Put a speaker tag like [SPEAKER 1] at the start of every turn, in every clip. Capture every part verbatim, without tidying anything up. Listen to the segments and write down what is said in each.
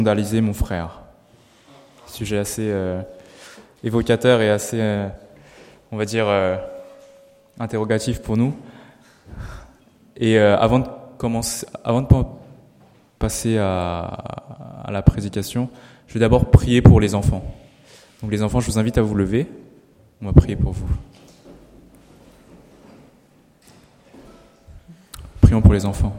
[SPEAKER 1] Scandaliser mon frère. Sujet assez euh, évocateur et assez, euh, on va dire, euh, interrogatif pour nous. Et euh, avant de commencer, avant de passer à, à la prédication, je vais d'abord prier pour les enfants. Donc les enfants, je vous invite à vous lever. On va prier pour vous. Prions pour les enfants.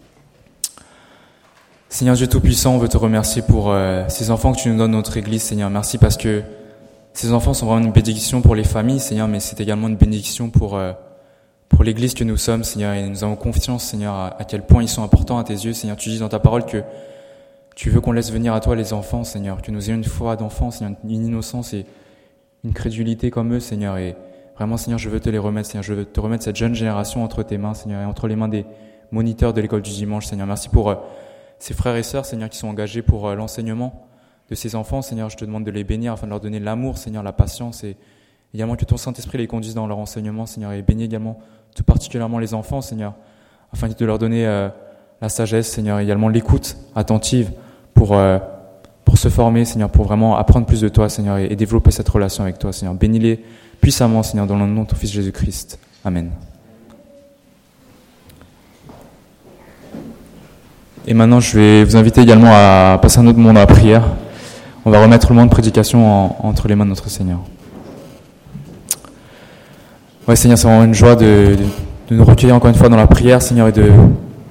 [SPEAKER 1] Seigneur Dieu Tout-Puissant, on veut te remercier pour euh, ces enfants que tu nous donnes dans notre Église, Seigneur. Merci parce que ces enfants sont vraiment une bénédiction pour les familles, Seigneur, mais c'est également une bénédiction pour, euh, pour l'Église que nous sommes, Seigneur. Et nous avons confiance, Seigneur, à, à quel point ils sont importants à tes yeux, Seigneur. Tu dis dans ta parole que tu veux qu'on laisse venir à toi les enfants, Seigneur, que nous ayons une foi d'enfants, Seigneur, une innocence et une crédulité comme eux, Seigneur. Et vraiment, Seigneur, je veux te les remettre, Seigneur. Je veux te remettre cette jeune génération entre tes mains, Seigneur, et entre les mains des moniteurs de l'école du dimanche, Seigneur. Merci pour euh, ces frères et sœurs, Seigneur, qui sont engagés pour euh, l'enseignement de ces enfants, Seigneur. Je te demande de les bénir afin de leur donner l'amour, Seigneur, la patience et également que ton Saint-Esprit les conduise dans leur enseignement, Seigneur, et bénis également tout particulièrement les enfants, Seigneur, afin de leur donner euh, la sagesse, Seigneur, et également l'écoute attentive pour, euh, pour se former, Seigneur, pour vraiment apprendre plus de toi, Seigneur, et, et développer cette relation avec toi, Seigneur. Bénis-les puissamment, Seigneur, dans le nom de ton Fils Jésus-Christ. Amen. Et maintenant, je vais vous inviter également à passer un autre moment à la prière. On va remettre le moment de prédication en, entre les mains de notre Seigneur. Ouais, Seigneur, c'est vraiment une joie de, de, de nous recueillir encore une fois dans la prière, Seigneur, et de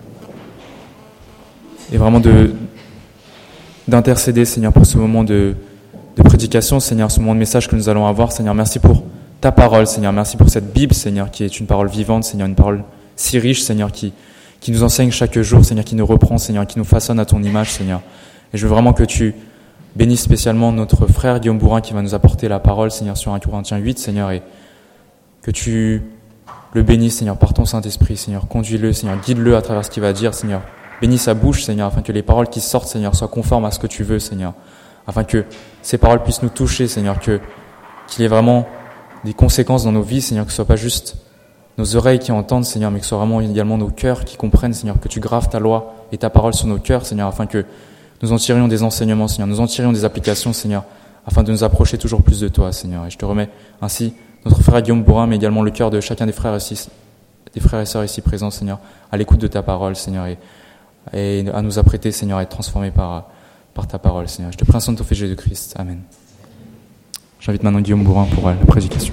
[SPEAKER 1] et vraiment de d'intercéder, Seigneur, pour ce moment de, de prédication, Seigneur, ce moment de message que nous allons avoir, Seigneur. Merci pour ta parole, Seigneur. Merci pour cette Bible, Seigneur, qui est une parole vivante, Seigneur, une parole si riche, Seigneur, qui qui nous enseigne chaque jour, Seigneur, qui nous reprend, Seigneur, qui nous façonne à ton image, Seigneur. Et je veux vraiment que tu bénisses spécialement notre frère Guillaume Bourrin qui va nous apporter la parole, Seigneur, sur un Corinthiens huit, Seigneur, et que tu le bénisses, Seigneur, par ton Saint-Esprit, Seigneur. Conduis-le, Seigneur, guide-le à travers ce qu'il va dire, Seigneur. Bénis sa bouche, Seigneur, afin que les paroles qui sortent, Seigneur, soient conformes à ce que tu veux, Seigneur. Afin que ces paroles puissent nous toucher, Seigneur, que, qu'il y ait vraiment des conséquences dans nos vies, Seigneur, que ce soit pas juste nos oreilles qui entendent, Seigneur, mais que ce soit vraiment également nos cœurs qui comprennent, Seigneur, que tu graves ta loi et ta parole sur nos cœurs, Seigneur, afin que nous en tirions des enseignements, Seigneur, nous en tirions des applications, Seigneur, afin de nous approcher toujours plus de toi, Seigneur. Et je te remets ainsi notre frère Guillaume Bourrin, mais également le cœur de chacun des frères ici, des frères et sœurs ici présents, Seigneur, à l'écoute de ta parole, Seigneur, et, et à nous apprêter, Seigneur, à être transformés par, par ta parole, Seigneur. Je te prie en ton Fils Jésus-Christ. Amen. J'invite maintenant Guillaume Bourrin pour la prédication.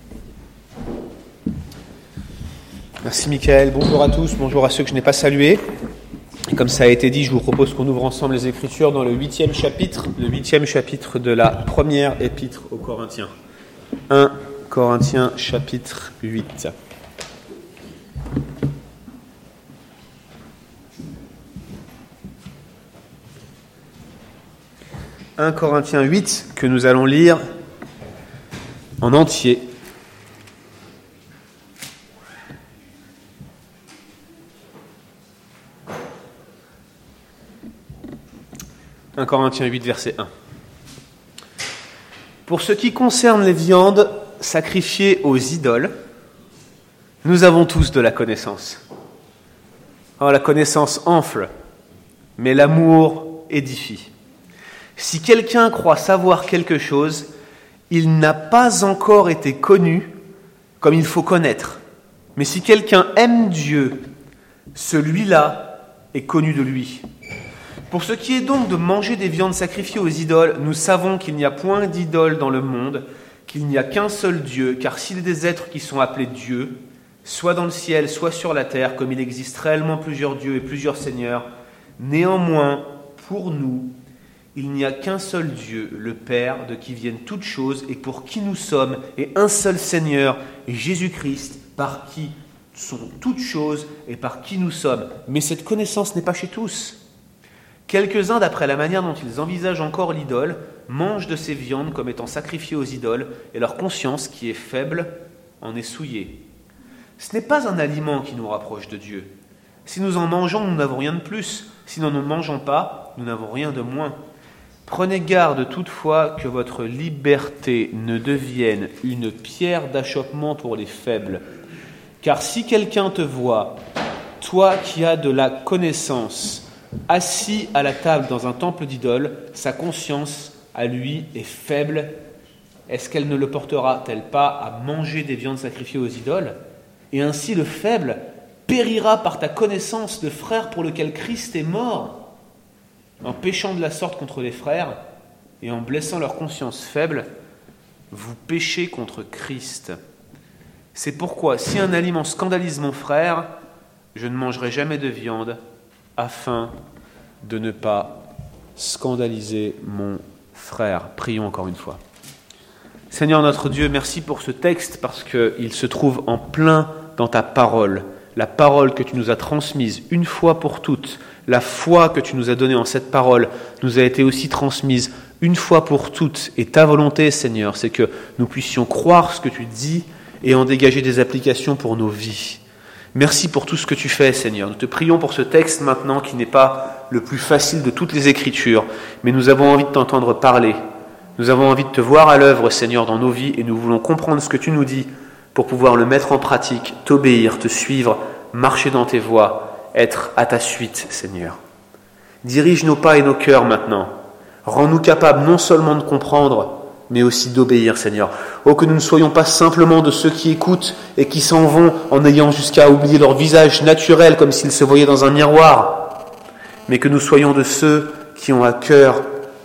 [SPEAKER 2] Merci Mickaël, bonjour à tous, bonjour à ceux que je n'ai pas salués. Et comme ça a été dit, je vous propose qu'on ouvre ensemble les Écritures dans le huitième chapitre, le huitième chapitre de la première épître aux Corinthiens. un Corinthiens chapitre huit. un Corinthiens huit que nous allons lire en entier. un Corinthiens huit, verset un. Pour ce qui concerne les viandes sacrifiées aux idoles, nous avons tous de la connaissance. Oh, la connaissance enfle, mais l'amour édifie. Si quelqu'un croit savoir quelque chose, il n'a pas encore été connu comme il faut connaître. Mais si quelqu'un aime Dieu, celui-là est connu de lui. Pour ce qui est donc de manger des viandes sacrifiées aux idoles, nous savons qu'il n'y a point d'idole dans le monde, qu'il n'y a qu'un seul Dieu, car s'il y a des êtres qui sont appelés dieux, soit dans le ciel, soit sur la terre, comme il existe réellement plusieurs dieux et plusieurs seigneurs, néanmoins, pour nous, il n'y a qu'un seul Dieu, le Père, de qui viennent toutes choses et pour qui nous sommes, et un seul Seigneur, Jésus-Christ, par qui sont toutes choses et par qui nous sommes. Mais cette connaissance n'est pas chez tous. Quelques-uns, d'après la manière dont ils envisagent encore l'idole, mangent de ces viandes comme étant sacrifiées aux idoles, et leur conscience, qui est faible, en est souillée. Ce n'est pas un aliment qui nous rapproche de Dieu. Si nous en mangeons, nous n'avons rien de plus. Si nous n'en mangeons pas, nous n'avons rien de moins. Prenez garde toutefois que votre liberté ne devienne une pierre d'achoppement pour les faibles. Car si quelqu'un te voit, toi qui as de la connaissance, assis à la table dans un temple d'idole, sa conscience à lui est faible. Est-ce qu'elle ne le portera-t-elle pas à manger des viandes sacrifiées aux idoles? Et ainsi le faible périra par ta connaissance de frère pour lequel Christ est mort. En péchant de la sorte contre les frères et en blessant leur conscience faible, vous péchez contre Christ. C'est pourquoi, si un aliment scandalise mon frère, je ne mangerai jamais de viande, afin de ne pas scandaliser mon frère. Prions encore une fois. Seigneur notre Dieu, merci pour ce texte, parce qu'il se trouve en plein dans ta parole, la parole que tu nous as transmise une fois pour toutes. La foi que tu nous as donnée en cette parole nous a été aussi transmise une fois pour toutes. Et ta volonté, Seigneur, c'est que nous puissions croire ce que tu dis et en dégager des applications pour nos vies. Merci pour tout ce que tu fais, Seigneur. Nous te prions pour ce texte maintenant qui n'est pas le plus facile de toutes les Écritures, mais nous avons envie de t'entendre parler. Nous avons envie de te voir à l'œuvre, Seigneur, dans nos vies, et nous voulons comprendre ce que tu nous dis pour pouvoir le mettre en pratique, t'obéir, te suivre, marcher dans tes voies, être à ta suite, Seigneur. Dirige nos pas et nos cœurs maintenant. Rends-nous capables non seulement de comprendre, mais aussi d'obéir, Seigneur. Oh, que nous ne soyons pas simplement de ceux qui écoutent et qui s'en vont en ayant jusqu'à oublier leur visage naturel comme s'ils se voyaient dans un miroir, mais que nous soyons de ceux qui ont à cœur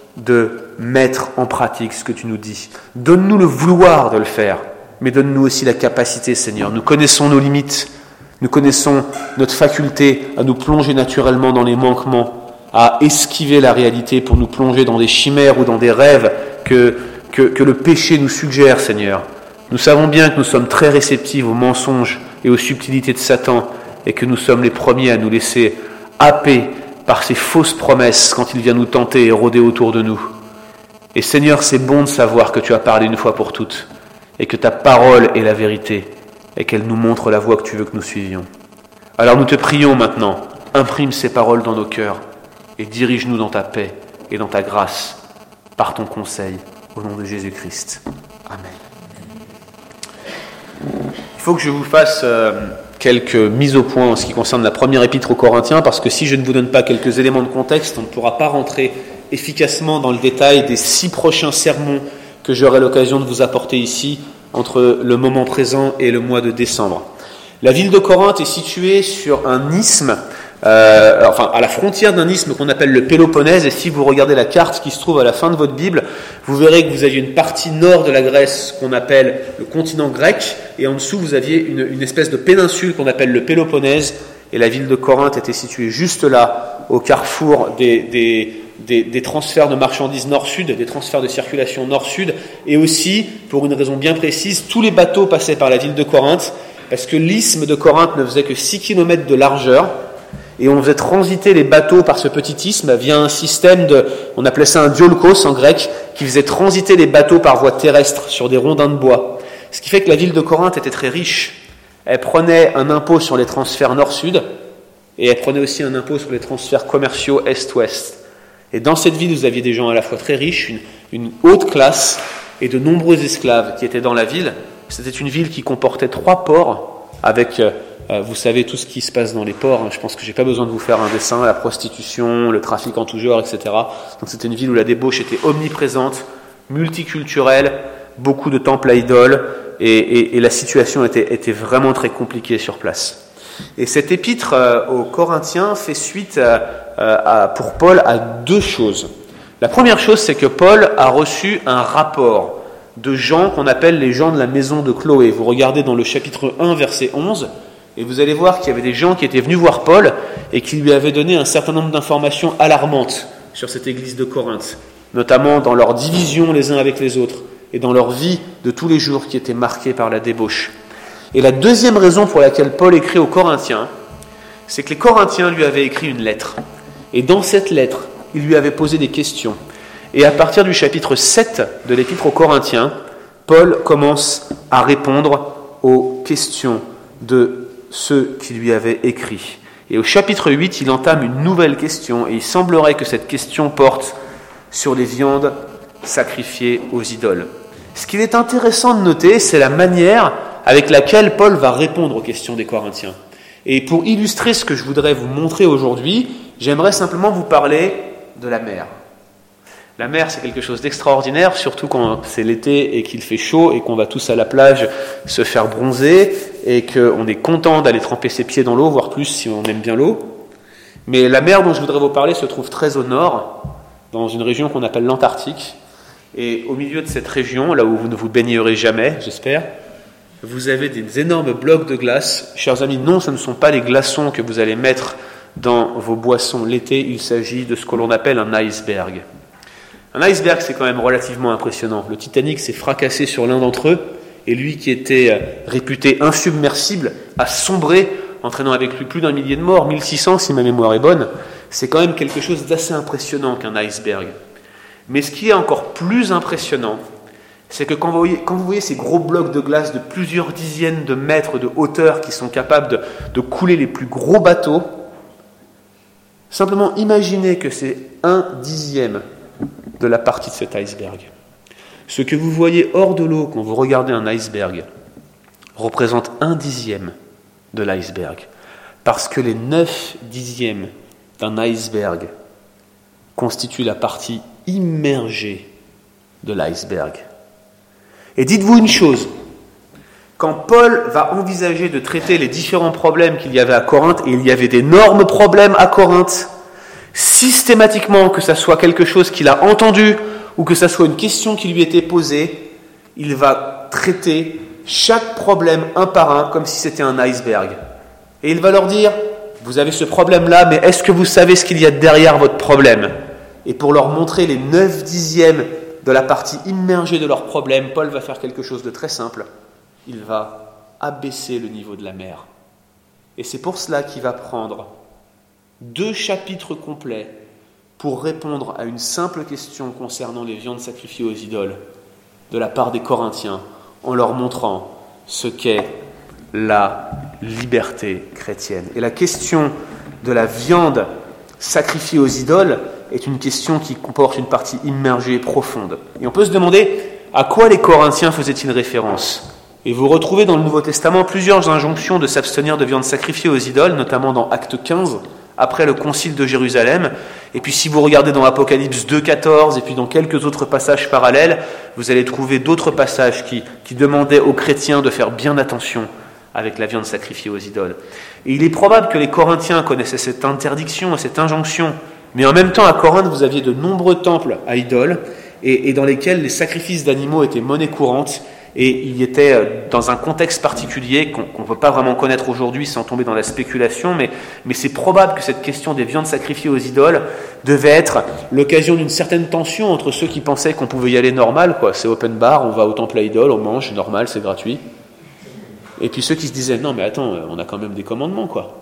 [SPEAKER 2] de mettre en pratique ce que tu nous dis. Donne-nous le vouloir de le faire, mais donne-nous aussi la capacité, Seigneur. Nous connaissons nos limites, nous connaissons notre faculté à nous plonger naturellement dans les manquements, à esquiver la réalité pour nous plonger dans des chimères ou dans des rêves que, que, que le péché nous suggère, Seigneur. Nous savons bien que nous sommes très réceptifs aux mensonges et aux subtilités de Satan, et que nous sommes les premiers à nous laisser happer par ces fausses promesses quand il vient nous tenter et rôder autour de nous. Et Seigneur, c'est bon de savoir que tu as parlé une fois pour toutes, et que ta parole est la vérité, et qu'elle nous montre la voie que tu veux que nous suivions. Alors nous te prions maintenant, imprime ces paroles dans nos cœurs, et dirige-nous dans ta paix et dans ta grâce, par ton conseil, au nom de Jésus-Christ. Amen. Il faut que je vous fasse euh, quelques mises au point en ce qui concerne la première épître aux Corinthiens, parce que si je ne vous donne pas quelques éléments de contexte, on ne pourra pas rentrer efficacement dans le détail des six prochains sermons que j'aurai l'occasion de vous apporter ici, entre le moment présent et le mois de décembre. La ville de Corinthe est située sur un isthme, euh, enfin à la frontière d'un isthme qu'on appelle le Péloponnèse, et si vous regardez la carte qui se trouve à la fin de votre Bible, vous verrez que vous aviez une partie nord de la Grèce qu'on appelle le continent grec, et en dessous vous aviez une, une espèce de péninsule qu'on appelle le Péloponnèse, et la ville de Corinthe était située juste là, au carrefour des, des Des, des transferts de marchandises nord-sud, des transferts de circulation nord-sud, et aussi, pour une raison bien précise, tous les bateaux passaient par la ville de Corinthe, parce que l'isthme de Corinthe ne faisait que six kilomètres de largeur, et on faisait transiter les bateaux par ce petit isthme via un système de, on appelait ça un diolkos en grec, qui faisait transiter les bateaux par voie terrestre sur des rondins de bois. Ce qui fait que la ville de Corinthe était très riche. Elle prenait un impôt sur les transferts nord-sud, et elle prenait aussi un impôt sur les transferts commerciaux est-ouest. Et dans cette ville, vous aviez des gens à la fois très riches, une, une haute classe, et de nombreux esclaves qui étaient dans la ville. C'était une ville qui comportait trois ports, avec, euh, vous savez, tout ce qui se passe dans les ports. Hein. Je pense que je n'ai pas besoin de vous faire un dessin, la prostitution, le trafic en tout genre, et cetera. Donc c'était une ville où la débauche était omniprésente, multiculturelle, beaucoup de temples à idoles, et, et, et la situation était, était vraiment très compliquée sur place. Et cet épître euh, aux Corinthiens fait suite à, à, pour Paul à deux choses. La première chose, c'est que Paul a reçu un rapport de gens qu'on appelle les gens de la maison de Chloé. Vous regardez dans le chapitre un, verset onze, et vous allez voir qu'il y avait des gens qui étaient venus voir Paul et qui lui avaient donné un certain nombre d'informations alarmantes sur cette église de Corinthe, notamment dans leur division les uns avec les autres et dans leur vie de tous les jours qui était marquée par la débauche. Et la deuxième raison pour laquelle Paul écrit aux Corinthiens, c'est que les Corinthiens lui avaient écrit une lettre. Et dans cette lettre, il lui avait posé des questions. Et à partir du chapitre sept de l'épître aux Corinthiens, Paul commence à répondre aux questions de ceux qui lui avaient écrit. Et au chapitre huit, il entame une nouvelle question, et il semblerait que cette question porte sur les viandes sacrifiées aux idoles. Ce qu'il est intéressant de noter, c'est la manière avec laquelle Paul va répondre aux questions des Corinthiens. Et pour illustrer ce que je voudrais vous montrer aujourd'hui, j'aimerais simplement vous parler de la mer. La mer, c'est quelque chose d'extraordinaire, surtout quand c'est l'été et qu'il fait chaud et qu'on va tous à la plage se faire bronzer et qu'on est content d'aller tremper ses pieds dans l'eau, voire plus si on aime bien l'eau. Mais la mer dont je voudrais vous parler se trouve très au nord, dans une région qu'on appelle l'Antarctique. Et au milieu de cette région, là où vous ne vous baignerez jamais, j'espère, vous avez des énormes blocs de glace. Chers amis, non, ce ne sont pas les glaçons que vous allez mettre dans vos boissons l'été, il s'agit de ce que l'on appelle un iceberg. Un iceberg, c'est quand même relativement impressionnant. Le Titanic s'est fracassé sur l'un d'entre eux, et lui qui était réputé insubmersible a sombré, entraînant avec lui plus d'un millier de morts, mille six cents si ma mémoire est bonne. C'est quand même quelque chose d'assez impressionnant qu'un iceberg. Mais ce qui est encore plus impressionnant, c'est que quand vous voyez, quand vous voyez ces gros blocs de glace de plusieurs dizaines de mètres de hauteur qui sont capables de, de couler les plus gros bateaux, simplement imaginez que c'est un dixième de la partie de cet iceberg. Ce que vous voyez hors de l'eau quand vous regardez un iceberg représente un dixième de l'iceberg, parce que les neuf dixièmes d'un iceberg constituent la partie immergée de l'iceberg. Et dites-vous une chose, quand Paul va envisager de traiter les différents problèmes qu'il y avait à Corinthe, et il y avait d'énormes problèmes à Corinthe, systématiquement, que ça soit quelque chose qu'il a entendu ou que ça soit une question qui lui était posée, il va traiter chaque problème un par un comme si c'était un iceberg. Et il va leur dire, vous avez ce problème-là, mais est-ce que vous savez ce qu'il y a derrière votre problème ? Et pour leur montrer les neuf dixièmes de la partie immergée de leur problème, Paul va faire quelque chose de très simple. Il va abaisser le niveau de la mer. Et c'est pour cela qu'il va prendre deux chapitres complets pour répondre à une simple question concernant les viandes sacrifiées aux idoles de la part des Corinthiens, en leur montrant ce qu'est la liberté chrétienne. Et la question de la viande sacrifiée aux idoles est une question qui comporte une partie immergée profonde. Et on peut se demander à quoi les Corinthiens faisaient-ils référence ? Et vous retrouvez dans le Nouveau Testament plusieurs injonctions de s'abstenir de viande sacrifiée aux idoles, notamment dans Acte quinze, après le concile de Jérusalem. Et puis si vous regardez dans Apocalypse deux quatorze et puis dans quelques autres passages parallèles, vous allez trouver d'autres passages qui, qui demandaient aux chrétiens de faire bien attention avec la viande sacrifiée aux idoles. Et il est probable que les Corinthiens connaissaient cette interdiction et cette injonction, mais en même temps à Corinthe vous aviez de nombreux temples à idoles et, et dans lesquels les sacrifices d'animaux étaient monnaie courante. Et il était dans un contexte particulier qu'on ne peut pas vraiment connaître aujourd'hui sans tomber dans la spéculation, mais, mais c'est probable que cette question des viandes sacrifiées aux idoles devait être l'occasion d'une certaine tension entre ceux qui pensaient qu'on pouvait y aller normal, quoi. C'est open bar, on va au temple à idoles, on mange, c'est normal, c'est gratuit. Et puis ceux qui se disaient, non mais attends, on a quand même des commandements, quoi.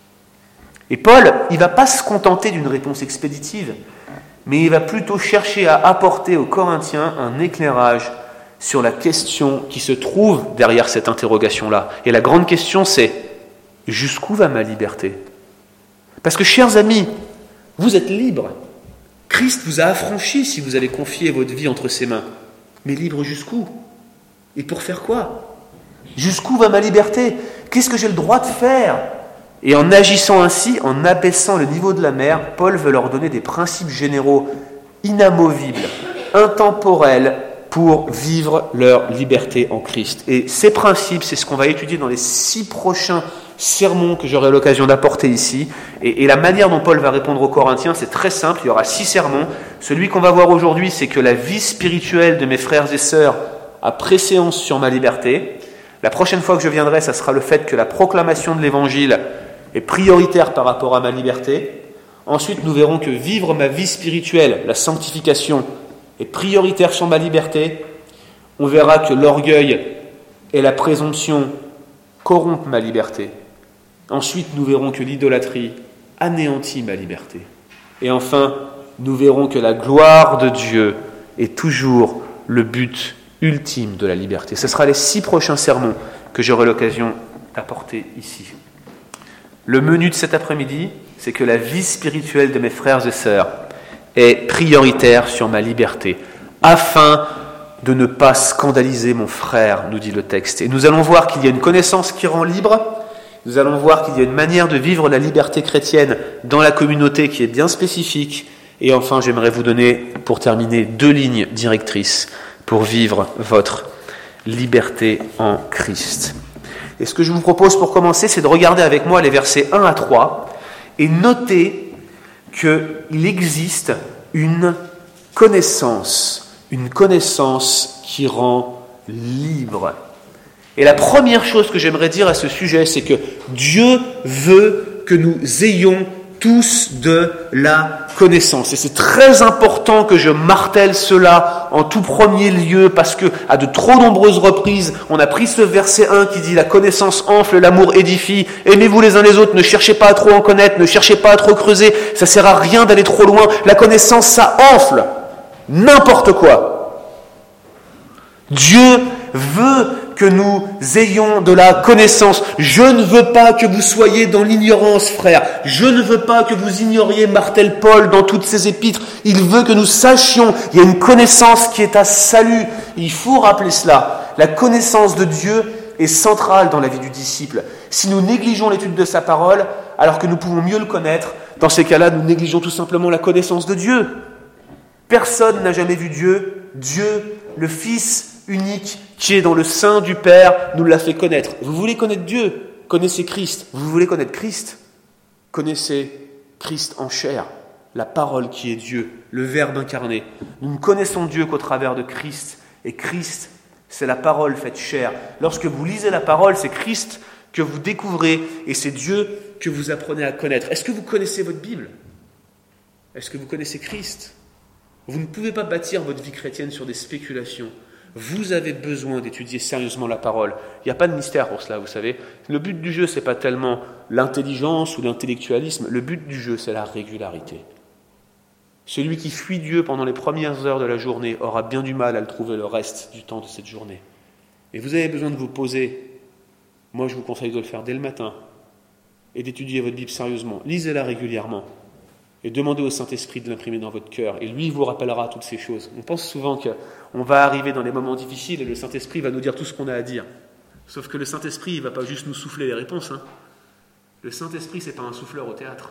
[SPEAKER 2] Et Paul, il ne va pas se contenter d'une réponse expéditive, mais il va plutôt chercher à apporter aux Corinthiens un éclairage sur la question qui se trouve derrière cette interrogation-là. Et la grande question, c'est « Jusqu'où va ma liberté ?» Parce que, chers amis, vous êtes libres. Christ vous a affranchis si vous avez confié votre vie entre ses mains. Mais libre jusqu'où ? Et pour faire quoi ? Jusqu'où va ma liberté ? Qu'est-ce que j'ai le droit de faire ? Et en agissant ainsi, en abaissant le niveau de la mer, Paul veut leur donner des principes généraux inamovibles, intemporels, pour vivre leur liberté en Christ. Et ces principes, c'est ce qu'on va étudier dans les six prochains sermons que j'aurai l'occasion d'apporter ici. Et, et la manière dont Paul va répondre aux Corinthiens, c'est très simple, il y aura six sermons. Celui qu'on va voir aujourd'hui, c'est que la vie spirituelle de mes frères et sœurs a préséance sur ma liberté. La prochaine fois que je viendrai, ça sera le fait que la proclamation de l'Évangile est prioritaire par rapport à ma liberté. Ensuite, nous verrons que vivre ma vie spirituelle, la sanctification, est prioritaire sur ma liberté. On verra que l'orgueil et la présomption corrompent ma liberté. Ensuite, nous verrons que l'idolâtrie anéantit ma liberté. Et enfin, nous verrons que la gloire de Dieu est toujours le but ultime de la liberté. Ce sera les six prochains sermons que j'aurai l'occasion d'apporter ici. Le menu de cet après-midi, c'est que la vie spirituelle de mes frères et sœurs est prioritaire sur ma liberté, afin de ne pas scandaliser mon frère, nous dit le texte. Et nous allons voir qu'il y a une connaissance qui rend libre, Nous allons voir qu'il y a une manière de vivre la liberté chrétienne dans la communauté qui est bien spécifique. Et enfin, j'aimerais vous donner, pour terminer, deux lignes directrices pour vivre votre liberté en Christ. Et ce que je vous propose pour commencer, c'est de regarder avec moi les versets un à trois et noter qu'il existe une connaissance, une connaissance qui rend libre. Et la première chose que j'aimerais dire à ce sujet, c'est que Dieu veut que nous ayons tous de la connaissance. Et c'est très important que je martèle cela en tout premier lieu, parce que à de trop nombreuses reprises, on a pris ce verset un qui dit « La connaissance enfle, l'amour édifie, aimez-vous les uns les autres, ne cherchez pas à trop en connaître, ne cherchez pas à trop creuser, ça sert à rien d'aller trop loin, la connaissance ça enfle, n'importe quoi. » Dieu veut que nous ayons de la connaissance. Je ne veux pas que vous soyez dans l'ignorance, frère. Je ne veux pas que vous ignoriez martèle Paul dans toutes ses épîtres. Il veut que nous sachions. Il y a une connaissance qui est à salut. Il faut rappeler cela. La connaissance de Dieu est centrale dans la vie du disciple. Si nous négligeons l'étude de sa parole, alors que nous pouvons mieux le connaître, dans ces cas-là, nous négligeons tout simplement la connaissance de Dieu. Personne n'a jamais vu Dieu. Dieu, le Fils unique qui est dans le sein du Père, nous l'a fait connaître. Vous voulez connaître Dieu? Connaissez Christ. Vous voulez connaître Christ? Connaissez Christ en chair, la parole qui est Dieu, le Verbe incarné. Nous ne connaissons Dieu qu'au travers de Christ. Et Christ, c'est la parole faite chair. Lorsque vous lisez la parole, c'est Christ que vous découvrez et c'est Dieu que vous apprenez à connaître. Est-ce que vous connaissez votre Bible? Est-ce que vous connaissez Christ? Vous ne pouvez pas bâtir votre vie chrétienne sur des spéculations. Vous avez besoin d'étudier sérieusement la parole. Il n'y a pas de mystère pour cela, vous savez. Le but du jeu, ce n'est pas tellement l'intelligence ou l'intellectualisme. Le but du jeu, c'est la régularité. Celui qui fuit Dieu pendant les premières heures de la journée aura bien du mal à le trouver le reste du temps de cette journée. Et vous avez besoin de vous poser. Moi, je vous conseille de le faire dès le matin et d'étudier votre Bible sérieusement. Lisez-la régulièrement. Et demandez au Saint-Esprit de l'imprimer dans votre cœur. Et lui, il vous rappellera toutes ces choses. On pense souvent qu'on va arriver dans les moments difficiles et le Saint-Esprit va nous dire tout ce qu'on a à dire. Sauf que le Saint-Esprit, il ne va pas juste nous souffler les réponses. Hein. Le Saint-Esprit, ce n'est pas un souffleur au théâtre.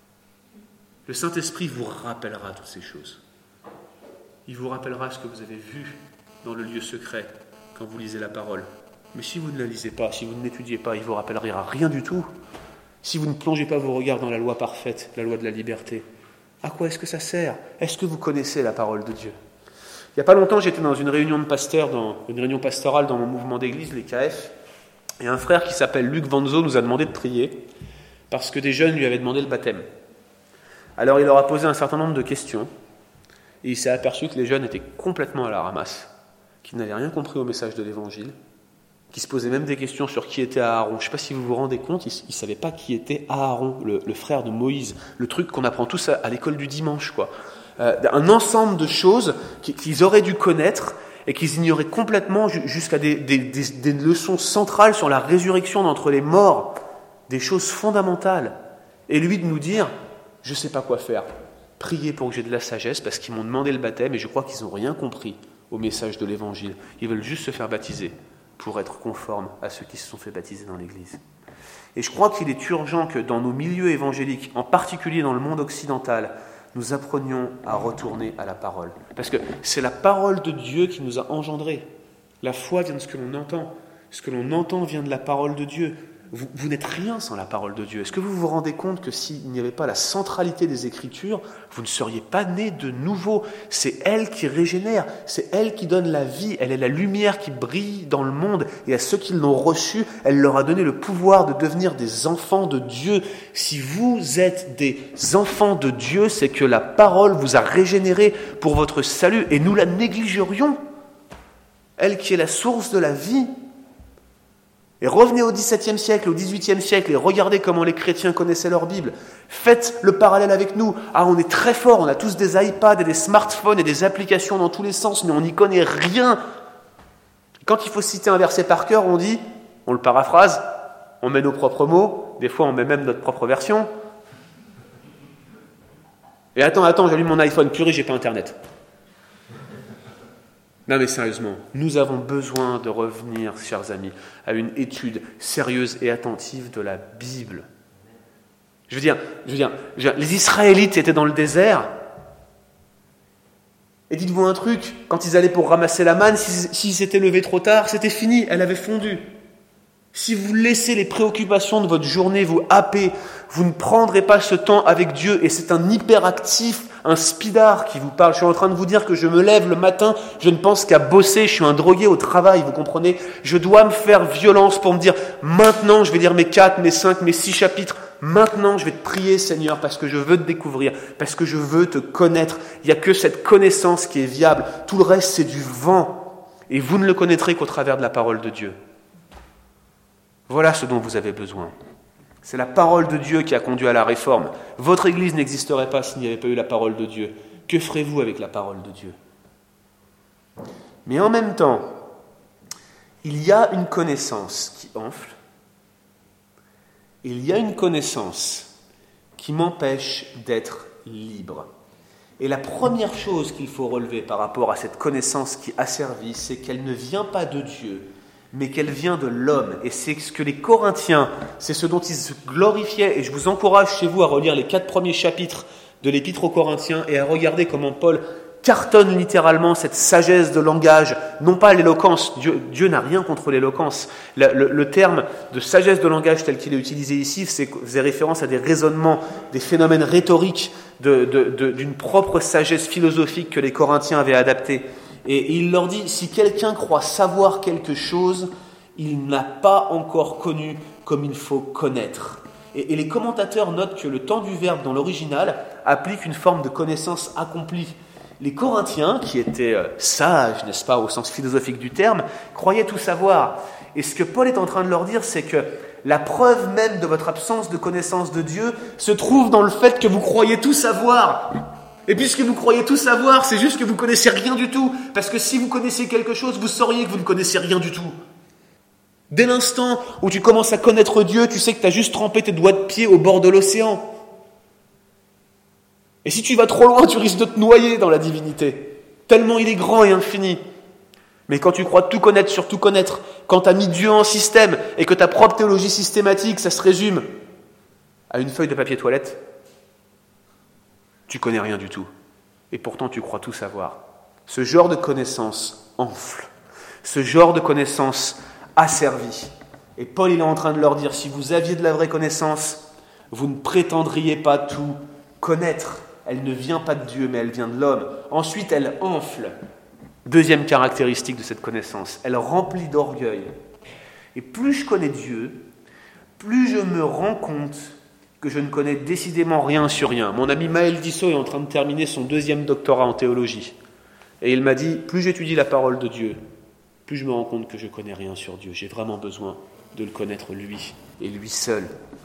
[SPEAKER 2] Le Saint-Esprit vous rappellera toutes ces choses. Il vous rappellera ce que vous avez vu dans le lieu secret quand vous lisez la parole. Mais si vous ne la lisez pas, si vous ne l'étudiez pas, il ne vous rappellera rien du tout. Si vous ne plongez pas vos regards dans la loi parfaite, la loi de la liberté, à quoi est-ce que ça sert? Est-ce que vous connaissez la parole de Dieu? Il n'y a pas longtemps, j'étais dans une réunion de pasteurs, dans une réunion pastorale dans mon mouvement d'église, les K F, et un frère qui s'appelle Luc Vanzo nous a demandé de prier parce que des jeunes lui avaient demandé le baptême. Alors il leur a posé un certain nombre de questions et il s'est aperçu que les jeunes étaient complètement à la ramasse, qu'ils n'avaient rien compris au message de l'Évangile, qui se posait même des questions sur qui était Aaron. Je ne sais pas si vous vous rendez compte, ils ne savaient pas qui était Aaron, le, le frère de Moïse, le truc qu'on apprend tous à, à l'école du dimanche, quoi. Euh, un ensemble de choses qu'ils auraient dû connaître et qu'ils ignoraient complètement jusqu'à des, des, des, des leçons centrales sur la résurrection d'entre les morts, des choses fondamentales. Et lui de nous dire, je ne sais pas quoi faire, priez pour que j'ai de la sagesse parce qu'ils m'ont demandé le baptême et je crois qu'ils n'ont rien compris au message de l'Évangile. Ils veulent juste se faire baptiser pour être conformes à ceux qui se sont fait baptiser dans l'Église. Et je crois qu'il est urgent que dans nos milieux évangéliques, en particulier dans le monde occidental, nous apprenions à retourner à la parole. Parce que c'est la parole de Dieu qui nous a engendrés. La foi vient de ce que l'on entend. Ce que l'on entend vient de la parole de Dieu. Vous, vous n'êtes rien sans la parole de Dieu. Est-ce que vous vous rendez compte que s'il n'y avait pas la centralité des Écritures, vous ne seriez pas nés de nouveau? C'est elle qui régénère, c'est elle qui donne la vie, elle est la lumière qui brille dans le monde. Et à ceux qui l'ont reçue, elle leur a donné le pouvoir de devenir des enfants de Dieu. Si vous êtes des enfants de Dieu, c'est que la parole vous a régénéré pour votre salut. Et nous la négligerions. Elle qui est la source de la vie. Et revenez au dix-septième siècle, au dix-huitième siècle, et regardez comment les chrétiens connaissaient leur Bible. Faites le parallèle avec nous. Ah, on est très forts, on a tous des iPads et des smartphones et des applications dans tous les sens, mais on n'y connaît rien. Quand il faut citer un verset par cœur, on dit, on le paraphrase, on met nos propres mots, des fois on met même notre propre version. Et attends, attends, j'allume mon iPhone, purée, j'ai pas Internet. Non mais sérieusement, nous avons besoin de revenir, chers amis, à une étude sérieuse et attentive de la Bible. Je veux dire, je veux dire, je veux dire les Israélites étaient dans le désert. Et dites-vous un truc, quand ils allaient pour ramasser la manne, s'ils, s'ils s'étaient levés trop tard, c'était fini, elle avait fondu. Si vous laissez les préoccupations de votre journée vous happer, vous ne prendrez pas ce temps avec Dieu. Et c'est un hyperactif, un speedard qui vous parle. Je suis en train de vous dire que je me lève le matin, je ne pense qu'à bosser, je suis un drogué au travail, vous comprenez ? Je dois me faire violence pour me dire, maintenant je vais lire mes quatre, mes cinq, mes six chapitres. Maintenant, je vais te prier, Seigneur, parce que je veux te découvrir, parce que je veux te connaître. Il n'y a que cette connaissance qui est viable. Tout le reste, c'est du vent. Et vous ne le connaîtrez qu'au travers de la parole de Dieu. Voilà ce dont vous avez besoin. C'est la parole de Dieu qui a conduit à la réforme. Votre Église n'existerait pas s'il n'y avait pas eu la parole de Dieu. Que ferez-vous avec la parole de Dieu ? Mais en même temps, il y a une connaissance qui enfle. Il y a une connaissance qui m'empêche d'être libre. Et la première chose qu'il faut relever par rapport à cette connaissance qui asservit, c'est qu'elle ne vient pas de Dieu, mais qu'elle vient de l'homme. Et c'est ce que les Corinthiens, c'est ce dont ils se glorifiaient. Et je vous encourage chez vous à relire les quatre premiers chapitres de l'Épître aux Corinthiens et à regarder comment Paul cartonne littéralement cette sagesse de langage, non pas l'éloquence. Dieu, Dieu n'a rien contre l'éloquence. Le, le, le terme de sagesse de langage tel qu'il est utilisé ici, c'est, faisait référence à des raisonnements, des phénomènes rhétoriques de, de, de, d'une propre sagesse philosophique que les Corinthiens avaient adaptée. Et, et il leur dit, si quelqu'un croit savoir quelque chose, il n'a pas encore connu comme il faut connaître. Et, et les commentateurs notent que le temps du verbe dans l'original applique une forme de connaissance accomplie. Les Corinthiens, qui étaient euh, sages, n'est-ce pas, au sens philosophique du terme, croyaient tout savoir. Et ce que Paul est en train de leur dire, c'est que la preuve même de votre absence de connaissance de Dieu se trouve dans le fait que vous croyez tout savoir. Et puisque vous croyez tout savoir, c'est juste que vous connaissez rien du tout. Parce que si vous connaissiez quelque chose, vous sauriez que vous ne connaissez rien du tout. Dès l'instant où tu commences à connaître Dieu, tu sais que tu as juste trempé tes doigts de pied au bord de l'océan. Et si tu vas trop loin, tu risques de te noyer dans la divinité, tellement il est grand et infini. Mais quand tu crois tout connaître sur tout connaître, quand tu as mis Dieu en système et que ta propre théologie systématique, ça se résume à une feuille de papier toilette, tu connais rien du tout. Et pourtant tu crois tout savoir. Ce genre de connaissance enfle. Ce genre de connaissance asservit. Et Paul il est en train de leur dire, si vous aviez de la vraie connaissance, vous ne prétendriez pas tout connaître. Elle ne vient pas de Dieu, mais elle vient de l'homme. Ensuite, elle enfle. Deuxième caractéristique de cette connaissance, elle remplit d'orgueil. Et plus je connais Dieu, plus je me rends compte que je ne connais décidément rien sur rien. Mon ami Maël Dissot est en train de terminer son deuxième doctorat en théologie. Et il m'a dit, plus j'étudie la parole de Dieu, plus je me rends compte que je ne connais rien sur Dieu. J'ai vraiment besoin de le connaître lui, et lui seul.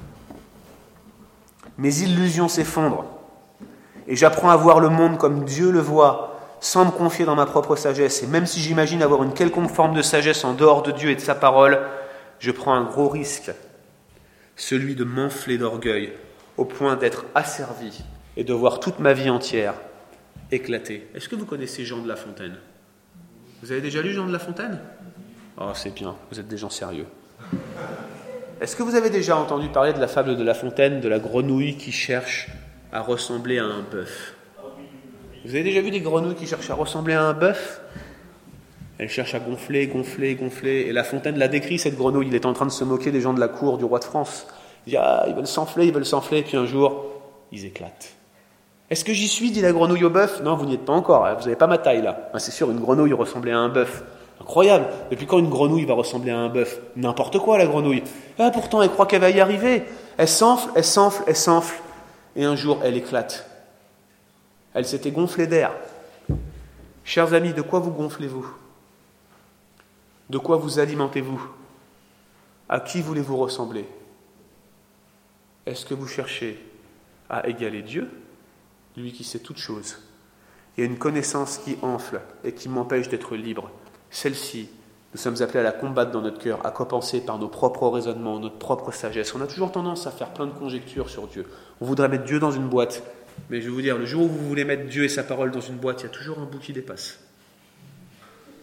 [SPEAKER 2] Mes illusions s'effondrent. Et j'apprends à voir le monde comme Dieu le voit, sans me confier dans ma propre sagesse. Et même si j'imagine avoir une quelconque forme de sagesse en dehors de Dieu et de sa parole, je prends un gros risque, celui de m'enfler d'orgueil, au point d'être asservi et de voir toute ma vie entière éclater. Est-ce que vous connaissez Jean de La Fontaine ? Vous avez déjà lu Jean de La Fontaine ? Oh, c'est bien, vous êtes des gens sérieux. Est-ce que vous avez déjà entendu parler de la fable de La Fontaine, de la grenouille qui cherche à ressembler à un bœuf ? Vous avez déjà vu des grenouilles qui cherchent à ressembler à un bœuf ? Elles cherchent à gonfler, gonfler, gonfler. Et La Fontaine l'a décrit, cette grenouille. Il est en train de se moquer des gens de la cour du roi de France. Il dit, ah, ils veulent s'enfler, ils veulent s'enfler. Et puis un jour, ils éclatent. Est-ce que j'y suis, dit la grenouille au bœuf ? Non, vous n'y êtes pas encore. Vous n'avez pas ma taille, là. Ben, c'est sûr, une grenouille ressemblait à un bœuf. Incroyable. Depuis quand une grenouille va ressembler à un bœuf ? N'importe quoi, la grenouille. Ah, pourtant, elle croit qu'elle va y arriver. Elle s'enfle, elle s'enfle, elle s'enfle. Et un jour, elle éclate. Elle s'était gonflée d'air. Chers amis, de quoi vous gonflez-vous ? De quoi vous alimentez-vous ? À qui voulez-vous ressembler ? Est-ce que vous cherchez à égaler Dieu, lui qui sait toutes choses ? Il y a une connaissance qui enfle et qui m'empêche d'être libre. Celle-ci, nous sommes appelés à la combattre dans notre cœur, à compenser par nos propres raisonnements, notre propre sagesse. On a toujours tendance à faire plein de conjectures sur Dieu. On voudrait mettre Dieu dans une boîte. Mais je vais vous dire, le jour où vous voulez mettre Dieu et sa parole dans une boîte, il y a toujours un bout qui dépasse.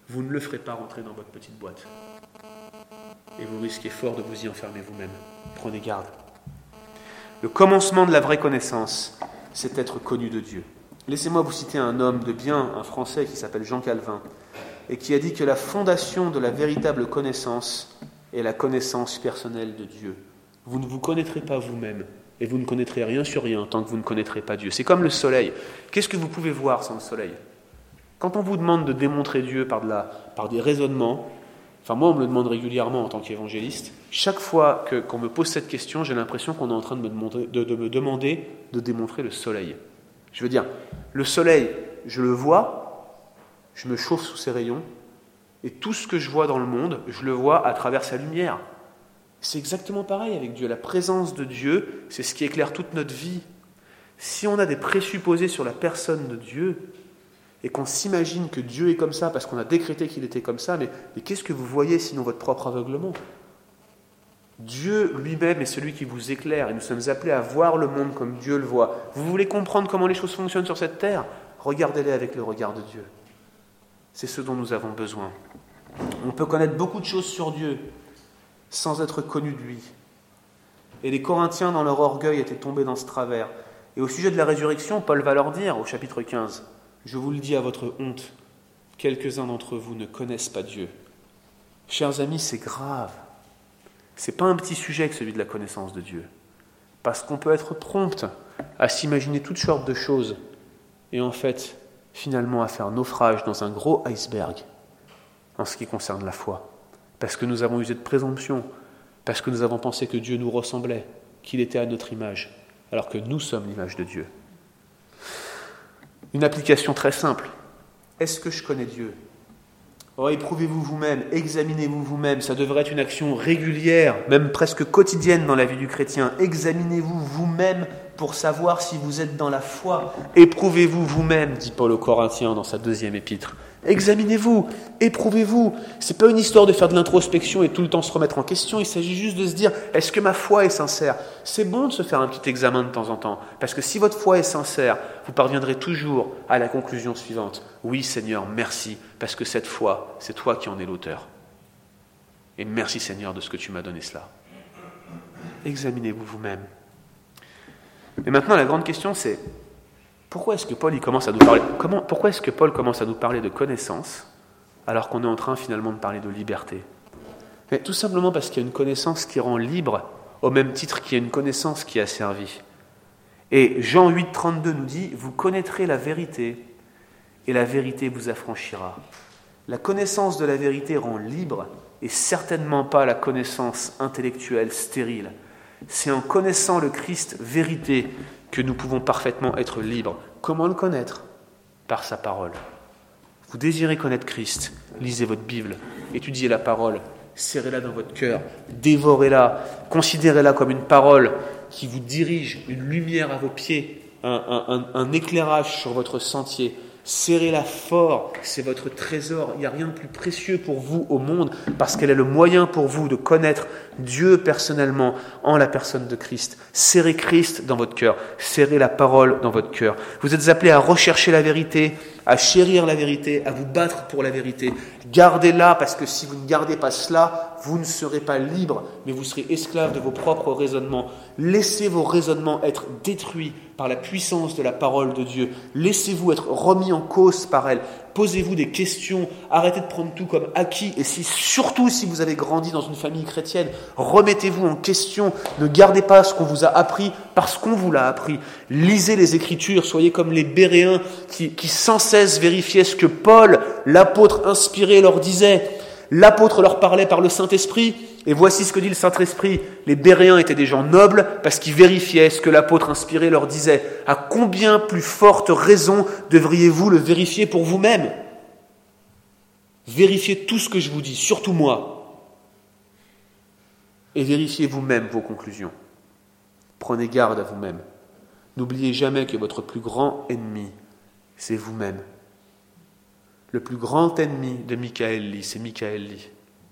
[SPEAKER 2] vous ne le ferez pas rentrer dans votre petite boîte. Et vous risquez fort de vous y enfermer vous-même. Prenez garde. Le commencement de la vraie connaissance, c'est être connu de Dieu. Laissez-moi vous citer un homme de bien, un Français qui s'appelle Jean Calvin, et qui a dit que la fondation de la véritable connaissance est la connaissance personnelle de Dieu. Vous ne vous connaîtrez pas vous-même, et vous ne connaîtrez rien sur rien tant que vous ne connaîtrez pas Dieu. C'est comme le soleil. Qu'est-ce que vous pouvez voir sans le soleil ? Quand on vous demande de démontrer Dieu par, de la, par des raisonnements, enfin moi on me le demande régulièrement en tant qu'évangéliste, chaque fois que, qu'on me pose cette question, j'ai l'impression qu'on est en train de me, demander, de, de me demander de démontrer le soleil. Je veux dire, le soleil, je le vois, je me chauffe sous ses rayons, et tout ce que je vois dans le monde, je le vois à travers sa lumière. C'est exactement pareil avec Dieu. La présence de Dieu, c'est ce qui éclaire toute notre vie. Si on a des présupposés sur la personne de Dieu, et qu'on s'imagine que Dieu est comme ça parce qu'on a décrété qu'il était comme ça, mais, mais qu'est-ce que vous voyez sinon votre propre aveuglement ? Dieu lui-même est celui qui vous éclaire, et nous sommes appelés à voir le monde comme Dieu le voit. Vous voulez comprendre comment les choses fonctionnent sur cette terre ? Regardez-les avec le regard de Dieu. C'est ce dont nous avons besoin. On peut connaître beaucoup de choses sur Dieu sans être connu de lui. Et les Corinthiens, dans leur orgueil, étaient tombés dans ce travers. Et au sujet de la résurrection, Paul va leur dire, au chapitre quinze, « Je vous le dis à votre honte, quelques-uns d'entre vous ne connaissent pas Dieu. » Chers amis, c'est grave. Ce n'est pas un petit sujet que celui de la connaissance de Dieu. Parce qu'on peut être prompt à s'imaginer toutes sortes de choses et en fait, finalement, à faire naufrage dans un gros iceberg en ce qui concerne la foi. Parce que nous avons usé de présomption, parce que nous avons pensé que Dieu nous ressemblait, qu'il était à notre image, alors que nous sommes l'image de Dieu. Une application très simple. Est-ce que je connais Dieu ? Oh, éprouvez-vous vous-même, examinez-vous vous-même, ça devrait être une action régulière, même presque quotidienne dans la vie du chrétien. Examinez-vous vous-même pour savoir si vous êtes dans la foi. Éprouvez-vous vous-même, dit Paul aux Corinthiens dans sa deuxième épître. Examinez-vous, éprouvez-vous. C'est pas une histoire de faire de l'introspection et tout le temps se remettre en question, il s'agit juste de se dire, est-ce que ma foi est sincère ? C'est bon de se faire un petit examen de temps en temps, parce que si votre foi est sincère, vous parviendrez toujours à la conclusion suivante. Oui Seigneur, merci, parce que cette foi, c'est toi qui en es l'auteur. Et merci Seigneur de ce que tu m'as donné cela. Examinez-vous vous-même. Mais maintenant, la grande question c'est, pourquoi est-ce que Paul il commence à nous parler, comment, pourquoi est-ce que Paul commence à nous parler de connaissance alors qu'on est en train finalement de parler de liberté ? Mais tout simplement parce qu'il y a une connaissance qui rend libre au même titre qu'il y a une connaissance qui a servi. Et Jean huit, trente-deux nous dit « Vous connaîtrez la vérité et la vérité vous affranchira ». La connaissance de la vérité rend libre et certainement pas la connaissance intellectuelle stérile. C'est en connaissant le Christ vérité que nous pouvons parfaitement être libres. Comment le connaître ? Par sa parole. Vous désirez connaître Christ, lisez votre Bible, étudiez la parole, serrez-la dans votre cœur, dévorez-la, considérez-la comme une parole qui vous dirige, une lumière à vos pieds, un, un, un éclairage sur votre sentier. Serrez-la fort, c'est votre trésor. Il n'y a rien de plus précieux pour vous au monde parce qu'elle est le moyen pour vous de connaître Dieu personnellement en la personne de Christ. Serrez Christ dans votre cœur, serrez la parole dans votre cœur. Vous êtes appelés à rechercher la vérité, à chérir la vérité, à vous battre pour la vérité. Gardez-la parce que si vous ne gardez pas cela, vous ne serez pas libre, mais vous serez esclave de vos propres raisonnements. Laissez vos raisonnements être détruits par la puissance de la parole de Dieu. Laissez-vous être remis en cause par elle. Posez-vous des questions. Arrêtez de prendre tout comme acquis. Et si, surtout si vous avez grandi dans une famille chrétienne, remettez-vous en question. Ne gardez pas ce qu'on vous a appris parce qu'on vous l'a appris. Lisez les Écritures. Soyez comme les Béréens qui, qui sans cesse vérifiaient ce que Paul, l'apôtre inspiré, leur disait. L'apôtre leur parlait par le Saint-Esprit. Et voici ce que dit le Saint-Esprit. Les Béréens étaient des gens nobles parce qu'ils vérifiaient ce que l'apôtre inspiré leur disait. À combien plus forte raison devriez-vous le vérifier pour vous-même ? Vérifiez tout ce que je vous dis, surtout moi. Et vérifiez vous-même vos conclusions. Prenez garde à vous-même. N'oubliez jamais que votre plus grand ennemi, c'est vous-même. Le plus grand ennemi de Michael Lee, c'est Michael Lee.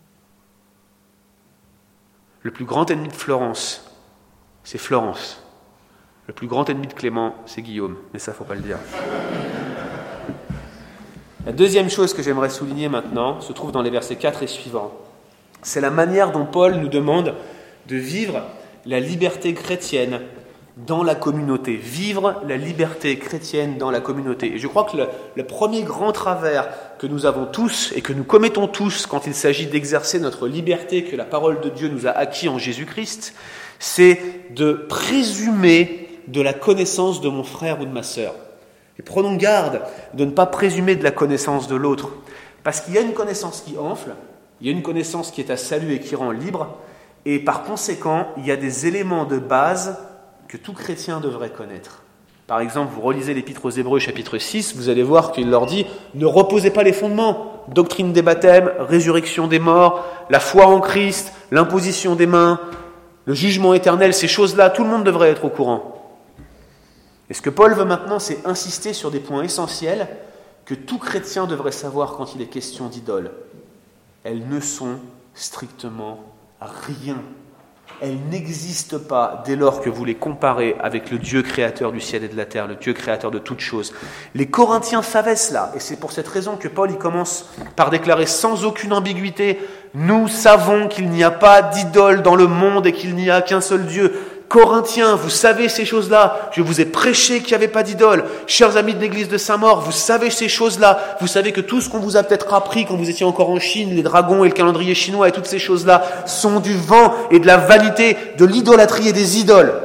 [SPEAKER 2] Le plus grand ennemi de Florence, c'est Florence. Le plus grand ennemi de Clément, c'est Guillaume. Mais ça, faut pas le dire. La deuxième chose que j'aimerais souligner maintenant se trouve dans les versets quatre et suivants. C'est la manière dont Paul nous demande de vivre la liberté chrétienne dans la communauté. Vivre la liberté chrétienne dans la communauté. Et je crois que le, le premier grand travers que nous avons tous et que nous commettons tous quand il s'agit d'exercer notre liberté que la parole de Dieu nous a acquis en Jésus-Christ, c'est de présumer de la connaissance de mon frère ou de ma sœur. Et prenons garde de ne pas présumer de la connaissance de l'autre. Parce qu'il y a une connaissance qui enfle, il y a une connaissance qui est à salut et qui rend libre, et par conséquent, il y a des éléments de base que tout chrétien devrait connaître. Par exemple, vous relisez l'Épître aux Hébreux, chapitre six, vous allez voir qu'il leur dit « Ne reposez pas les fondements, doctrine des baptêmes, résurrection des morts, la foi en Christ, l'imposition des mains, le jugement éternel, ces choses-là, tout le monde devrait être au courant. » Et ce que Paul veut maintenant, c'est insister sur des points essentiels que tout chrétien devrait savoir quand il est question d'idoles. Elles ne sont strictement rien. Elles n'existent pas dès lors que vous les comparez avec le Dieu créateur du ciel et de la terre, le Dieu créateur de toutes choses. Les Corinthiens savaient cela, et c'est pour cette raison que Paul il commence par déclarer sans aucune ambiguïté « Nous savons qu'il n'y a pas d'idole dans le monde et qu'il n'y a qu'un seul Dieu. » Corinthiens, vous savez ces choses-là, je vous ai prêché qu'il n'y avait pas d'idole. Chers amis de l'église de Saint-Maur, vous savez ces choses-là, vous savez que tout ce qu'on vous a peut-être appris quand vous étiez encore en Chine, les dragons et le calendrier chinois et toutes ces choses-là, sont du vent et de la vanité, de l'idolâtrie et des idoles.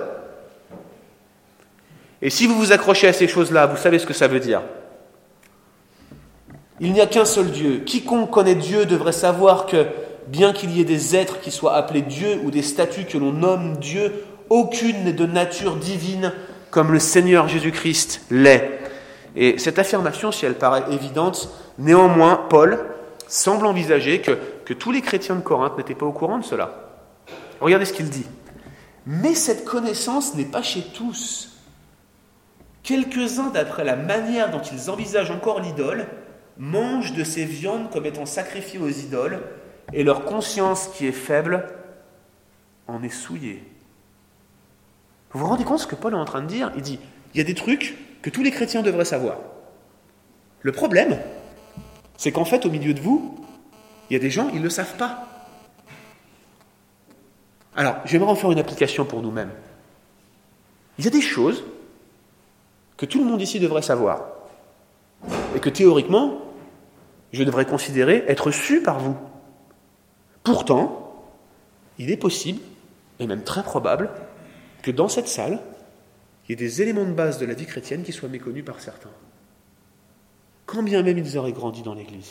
[SPEAKER 2] Et si vous vous accrochez à ces choses-là, vous savez ce que ça veut dire. Il n'y a qu'un seul Dieu. Quiconque connaît Dieu devrait savoir que, bien qu'il y ait des êtres qui soient appelés Dieu ou des statues que l'on nomme Dieu, aucune n'est de nature divine comme le Seigneur Jésus-Christ l'est. Et cette affirmation, si elle paraît évidente, néanmoins, Paul semble envisager que, que tous les chrétiens de Corinthe n'étaient pas au courant de cela. Regardez ce qu'il dit. Mais cette connaissance n'est pas chez tous. Quelques-uns, d'après la manière dont ils envisagent encore l'idole, mangent de ces viandes comme étant sacrifiées aux idoles, et leur conscience qui est faible en est souillée. Vous vous rendez compte de ce que Paul est en train de dire ? Il dit, il y a des trucs que tous les chrétiens devraient savoir. Le problème, c'est qu'en fait, au milieu de vous, il y a des gens, ils ne le savent pas. Alors, j'aimerais en faire une application pour nous-mêmes. Il y a des choses que tout le monde ici devrait savoir, et que théoriquement, je devrais considérer être su par vous. Pourtant, il est possible, et même très probable, que dans cette salle, il y ait des éléments de base de la vie chrétienne qui soient méconnus par certains. Quand bien même ils auraient grandi dans l'Église.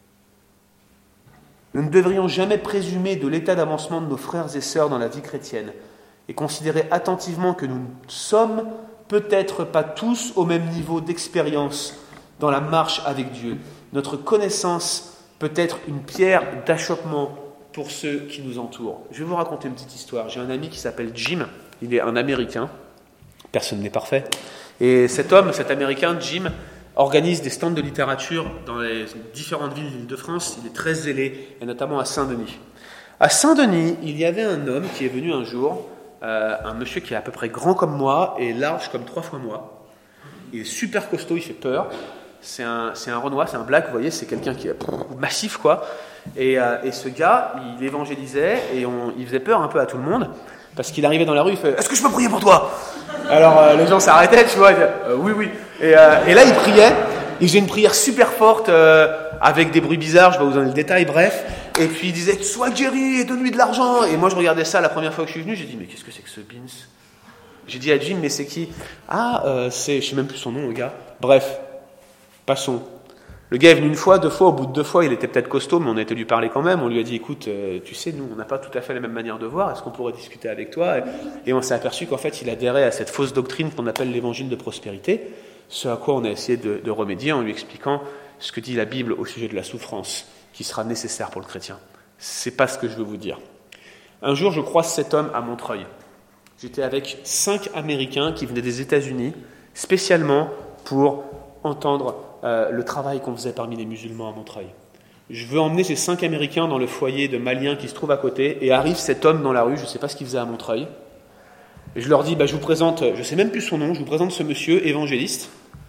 [SPEAKER 2] Nous ne devrions jamais présumer de l'état d'avancement de nos frères et sœurs dans la vie chrétienne et considérer attentivement que nous ne sommes peut-être pas tous au même niveau d'expérience dans la marche avec Dieu. Notre connaissance peut être une pierre d'achoppement pour ceux qui nous entourent. Je vais vous raconter une petite histoire. J'ai un ami qui s'appelle Jim. Il est un Américain. Personne n'est parfait. Et cet homme, cet Américain, Jim, organise des stands de littérature dans les différentes villes d'Île-de-France. Il est très zélé, et notamment à Saint-Denis. À Saint-Denis, il y avait un homme qui est venu un jour, euh, un monsieur qui est à peu près grand comme moi et large comme trois fois moi. Il est super costaud, il fait peur. C'est un, c'est un Renoir, c'est un black, vous voyez, c'est quelqu'un qui est pff, massif, quoi. Et, euh, et ce gars, il évangélisait et on, il faisait peur un peu à tout le monde. Parce qu'il arrivait dans la rue, il fait « Est-ce que je peux prier pour toi ?» Alors euh, les gens s'arrêtaient, tu vois, ils disaient euh, « Oui, oui ». Et, euh, et là, il priait, et j'ai une prière super forte, euh, avec des bruits bizarres, je vais vous donner le détail, bref. Et puis il disait « Sois guéri et donne-lui de l'argent ». Et moi, je regardais ça la première fois que je suis venu, j'ai dit « Mais qu'est-ce que c'est que ce Beans ?» J'ai dit à Jim « Mais c'est qui ?»« Ah, euh, c'est, je sais même plus son nom, le gars. » Bref, passons. Le gars est venu une fois, deux fois, au bout de deux fois, il était peut-être costaud, mais on a été lui parler quand même. On lui a dit, écoute, euh, tu sais, nous, on n'a pas tout à fait la même manière de voir, est-ce qu'on pourrait discuter avec toi ? Et on s'est aperçu qu'en fait, il adhérait à cette fausse doctrine qu'on appelle l'évangile de prospérité, ce à quoi on a essayé de, de remédier en lui expliquant ce que dit la Bible au sujet de la souffrance, qui sera nécessaire pour le chrétien. C'est pas ce que je veux vous dire. Un jour, je croise cet homme à Montreuil. J'étais avec cinq Américains qui venaient des États-Unis, spécialement pour entendre Euh, le travail qu'on faisait parmi les musulmans à Montreuil. Je veux emmener ces cinq Américains dans le foyer de Maliens qui se trouve à côté, et arrive cet homme dans la rue, je ne sais pas ce qu'il faisait à Montreuil, et je leur dis, bah, je vous présente, je ne sais même plus son nom, je vous présente ce monsieur évangéliste,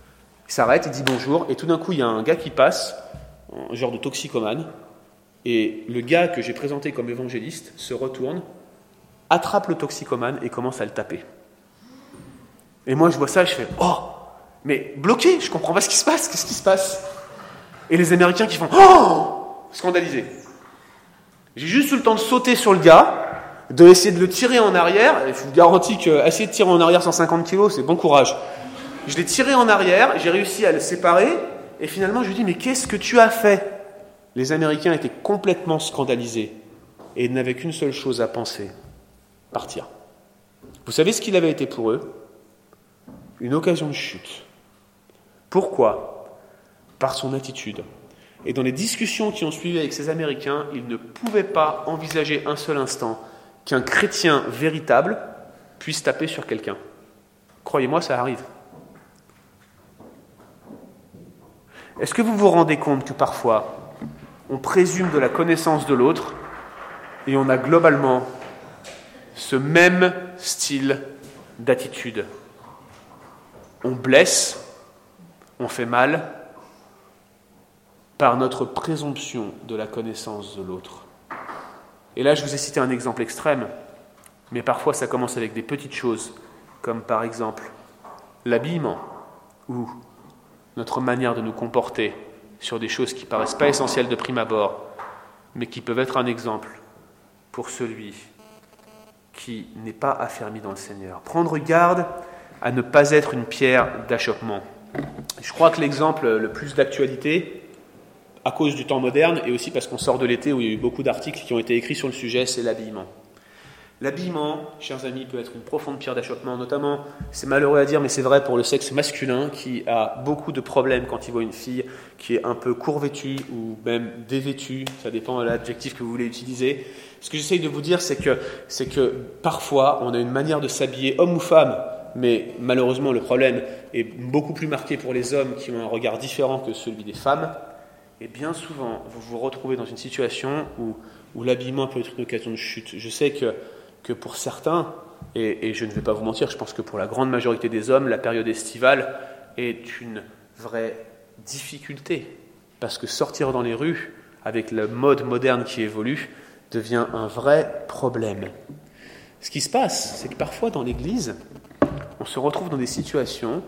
[SPEAKER 2] Il s'arrête, il dit bonjour, et tout d'un coup, il y a un gars qui passe, un genre de toxicomane, et le gars que j'ai présenté comme évangéliste se retourne, attrape le toxicomane et commence à le taper. Et moi, je vois ça, je fais « Oh !» Mais bloqué, je comprends pas ce qui se passe, qu'est-ce qui se passe? Et les Américains qui font « Oh !» Scandalisés. J'ai juste eu le temps de sauter sur le gars, de essayer de le tirer en arrière. Et je vous garantis qu'essayer de tirer en arrière cent cinquante kilos, c'est bon courage. Je l'ai tiré en arrière, j'ai réussi à le séparer, et finalement je lui dis « Mais qu'est-ce que tu as fait ?» Les Américains étaient complètement scandalisés, et ils n'avaient qu'une seule chose à penser, partir. Vous savez ce qu'il avait été pour eux? Une occasion de chute. Pourquoi? Par son attitude. Et dans les discussions qui ont suivi avec ces Américains, ils ne pouvaient pas envisager un seul instant qu'un chrétien véritable puisse taper sur quelqu'un. Croyez-moi, ça arrive. Est-ce que vous vous rendez compte que parfois, on présume de la connaissance de l'autre et on a globalement ce même style d'attitude? On blesse, on fait mal par notre présomption de la connaissance de l'autre. Et là, je vous ai cité un exemple extrême, mais parfois ça commence avec des petites choses, comme par exemple l'habillement, ou notre manière de nous comporter sur des choses qui ne paraissent pas essentielles de prime abord, mais qui peuvent être un exemple pour celui qui n'est pas affermi dans le Seigneur. Prendre garde à ne pas être une pierre d'achoppement. Je crois que l'exemple le plus d'actualité, à cause du temps moderne, et aussi parce qu'on sort de l'été où il y a eu beaucoup d'articles qui ont été écrits sur le sujet, c'est l'habillement. L'habillement, chers amis, peut être une profonde pierre d'achoppement, notamment, c'est malheureux à dire, mais c'est vrai pour le sexe masculin, qui a beaucoup de problèmes quand il voit une fille qui est un peu court-vêtue ou même dévêtue, ça dépend de l'adjectif que vous voulez utiliser. Ce que j'essaye de vous dire, c'est que, c'est que parfois, on a une manière de s'habiller, homme ou femme, mais malheureusement, le problème est beaucoup plus marqué pour les hommes qui ont un regard différent que celui des femmes. Et bien souvent, vous vous retrouvez dans une situation où, où l'habillement peut être une occasion de chute. Je sais que, que pour certains, et, et je ne vais pas vous mentir, je pense que pour la grande majorité des hommes, la période estivale est une vraie difficulté. Parce que sortir dans les rues, avec le mode moderne qui évolue, devient un vrai problème. Ce qui se passe, c'est que parfois dans l'Église, on se retrouve dans des situations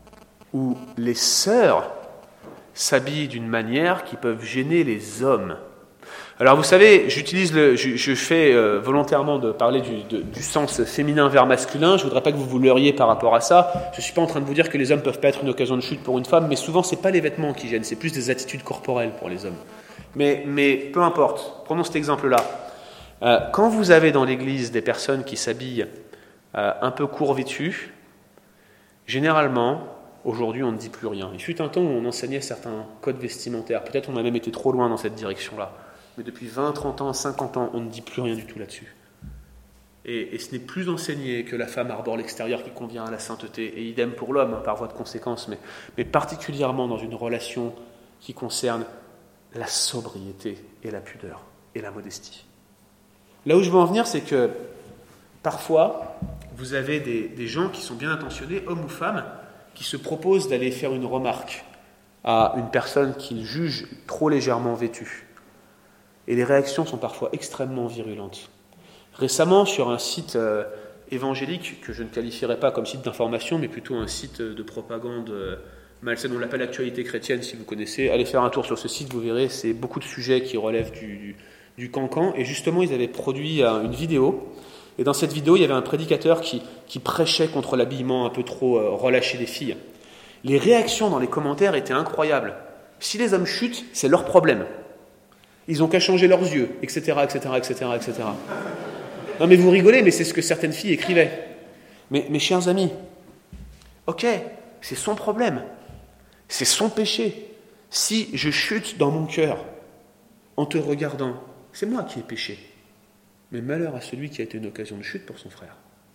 [SPEAKER 2] où les sœurs s'habillent d'une manière qui peuvent gêner les hommes. Alors vous savez, j'utilise le, je, je fais euh, volontairement de parler du, de, du sens féminin vers masculin. Je ne voudrais pas que vous vous leurriez par rapport à ça. Je ne suis pas en train de vous dire que les hommes peuvent pas être une occasion de chute pour une femme, mais souvent c'est pas les vêtements qui gênent, c'est plus des attitudes corporelles pour les hommes. Mais, mais peu importe. Prenons cet exemple-là. Euh, quand vous avez dans l'église des personnes qui s'habillent euh, un peu court vêtues, généralement, aujourd'hui, on ne dit plus rien. Il fut un temps où on enseignait certains codes vestimentaires. Peut-être on a même été trop loin dans cette direction-là. Mais depuis vingt, trente ans, cinquante ans, on ne dit plus rien du tout là-dessus. Et, et ce n'est plus enseigné que la femme arbore l'extérieur qui convient à la sainteté. Et idem pour l'homme, hein, par voie de conséquence, mais, mais particulièrement dans une relation qui concerne la sobriété et la pudeur et la modestie. Là où je veux en venir, c'est que parfois, vous avez des, des gens qui sont bien intentionnés, hommes ou femmes, qui se proposent d'aller faire une remarque à une personne qu'ils jugent trop légèrement vêtue. Et les réactions sont parfois extrêmement virulentes. Récemment, sur un site euh, évangélique, que je ne qualifierais pas comme site d'information, mais plutôt un site de propagande euh, malsaine, on l'appelle Actualité chrétienne, si vous connaissez, allez faire un tour sur ce site, vous verrez, c'est beaucoup de sujets qui relèvent du, du, du cancan. Et justement, ils avaient produit euh, une vidéo. Et dans cette vidéo, il y avait un prédicateur qui, qui prêchait contre l'habillement un peu trop euh, relâché des filles. Les réactions dans les commentaires étaient incroyables. Si les hommes chutent, c'est leur problème. Ils n'ont qu'à changer leurs yeux, et cetera, et cetera, et cetera, et cetera. Non mais vous rigolez, mais c'est ce que certaines filles écrivaient. Mais mes chers amis, ok, c'est son problème. C'est son péché. Si je chute dans mon cœur en te regardant, c'est moi qui ai péché. Mais malheur à celui qui a été une occasion de chute pour son frère.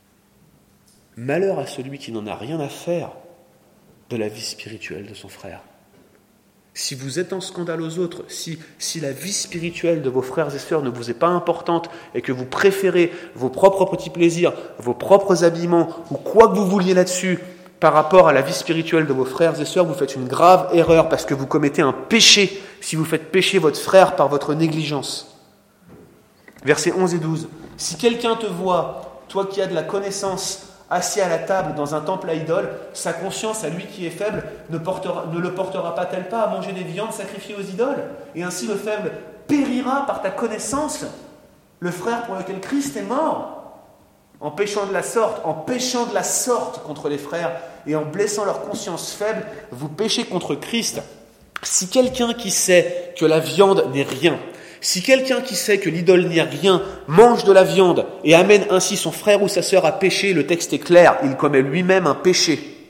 [SPEAKER 2] Malheur à celui qui n'en a rien à faire de la vie spirituelle de son frère. Si vous êtes en scandale aux autres, si, si la vie spirituelle de vos frères et sœurs ne vous est pas importante et que vous préférez vos propres petits plaisirs, vos propres habillements ou quoi que vous vouliez là-dessus par rapport à la vie spirituelle de vos frères et sœurs, vous faites une grave erreur parce que vous commettez un péché si vous faites pécher votre frère par votre négligence. Versets onze et douze. Si quelqu'un te voit, toi qui as de la connaissance, assis à la table dans un temple à idoles, sa conscience à lui qui est faible ne, portera, ne le portera-t-elle pas à manger des viandes sacrifiées aux idoles? Et ainsi le faible périra par ta connaissance, le frère pour lequel Christ est mort. En péchant de la sorte, en péchant de la sorte contre les frères et en blessant leur conscience faible, vous péchez contre Christ. Si quelqu'un qui sait que la viande n'est rien, si quelqu'un qui sait que l'idole n'est rien mange de la viande et amène ainsi son frère ou sa sœur à pécher, le texte est clair, il commet lui-même un péché.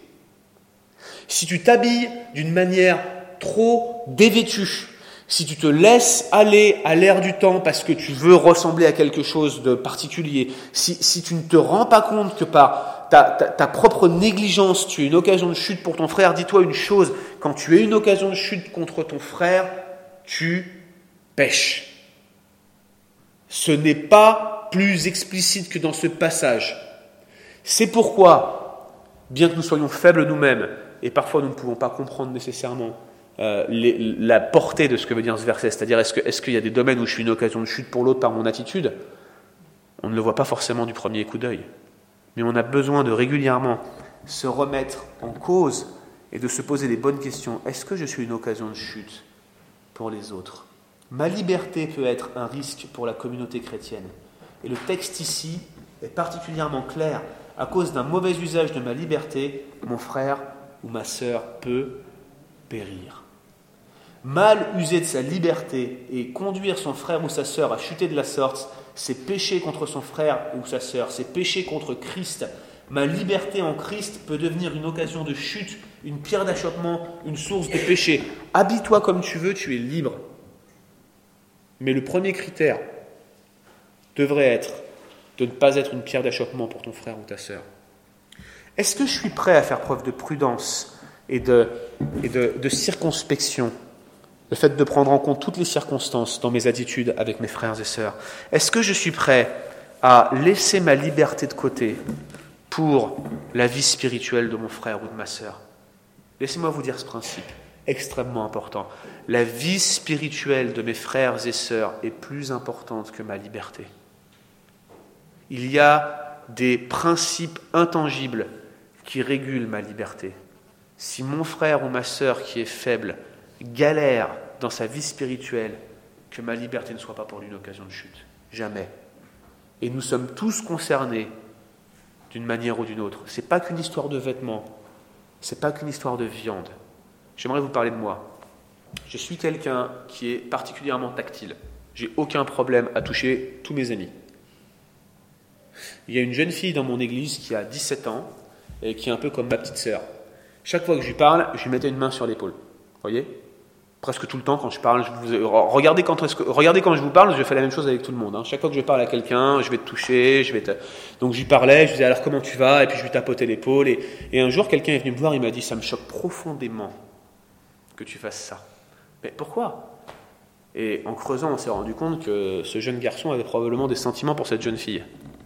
[SPEAKER 2] Si tu t'habilles d'une manière trop dévêtue, si tu te laisses aller à l'air du temps parce que tu veux ressembler à quelque chose de particulier, si, si tu ne te rends pas compte que par ta, ta, ta propre négligence, tu es une occasion de chute pour ton frère, dis-toi une chose, quand tu es une occasion de chute contre ton frère, tu pêches. Ce n'est pas plus explicite que dans ce passage. C'est pourquoi, bien que nous soyons faibles nous-mêmes, et parfois nous ne pouvons pas comprendre nécessairement Euh, les, la portée de ce que veut dire ce verset, c'est-à-dire est-ce, que, est-ce qu'il y a des domaines où je suis une occasion de chute pour l'autre par mon attitude? On ne le voit pas forcément du premier coup d'œil, mais on a besoin de régulièrement se remettre en cause et de se poser les bonnes questions. Est-ce que je suis une occasion de chute pour les autres? Ma liberté peut être un risque pour la communauté chrétienne, et le texte ici est particulièrement clair. À cause d'un mauvais usage de ma liberté, mon frère ou ma sœur peut périr. Mal user de sa liberté et conduire son frère ou sa sœur à chuter de la sorte, c'est pécher contre son frère ou sa sœur, c'est pécher contre Christ. Ma liberté en Christ peut devenir une occasion de chute, une pierre d'achoppement, une source de péché. Habille-toi comme tu veux, tu es libre. Mais le premier critère devrait être de ne pas être une pierre d'achoppement pour ton frère ou ta sœur. Est-ce que je suis prêt à faire preuve de prudence et de, et de, de circonspection? Le fait de prendre en compte toutes les circonstances dans mes attitudes avec mes frères et sœurs. Est-ce que je suis prêt à laisser ma liberté de côté pour la vie spirituelle de mon frère ou de ma sœur? Laissez-moi vous dire ce principe extrêmement important. La vie spirituelle de mes frères et sœurs est plus importante que ma liberté. Il y a des principes intangibles qui régulent ma liberté. Si mon frère ou ma sœur qui est faible galère dans sa vie spirituelle, que ma liberté ne soit pas pour lui une occasion de chute. Jamais. Et nous sommes tous concernés d'une manière ou d'une autre. Ce n'est pas qu'une histoire de vêtements, ce n'est pas qu'une histoire de viande. J'aimerais vous parler de moi. Je suis quelqu'un qui est particulièrement tactile. J'ai aucun problème à toucher tous mes amis. Il y a une jeune fille dans mon église qui a dix-sept ans et qui est un peu comme ma petite sœur. Chaque fois que je lui parle, je lui mettais une main sur l'épaule. Vous voyez ? Presque tout le temps quand je parle, je vous, regardez, quand, regardez quand je vous parle, je fais la même chose avec tout le monde. Hein. Chaque fois que je parle à quelqu'un, je vais te toucher, je vais te... Donc je lui parlais, je lui disais alors comment tu vas, et puis je lui tapotais l'épaule. Et, et un jour, quelqu'un est venu me voir, il m'a dit ça me choque profondément que tu fasses ça. Mais pourquoi ? Et en creusant, on s'est rendu compte que ce jeune garçon avait probablement des sentiments pour cette jeune fille.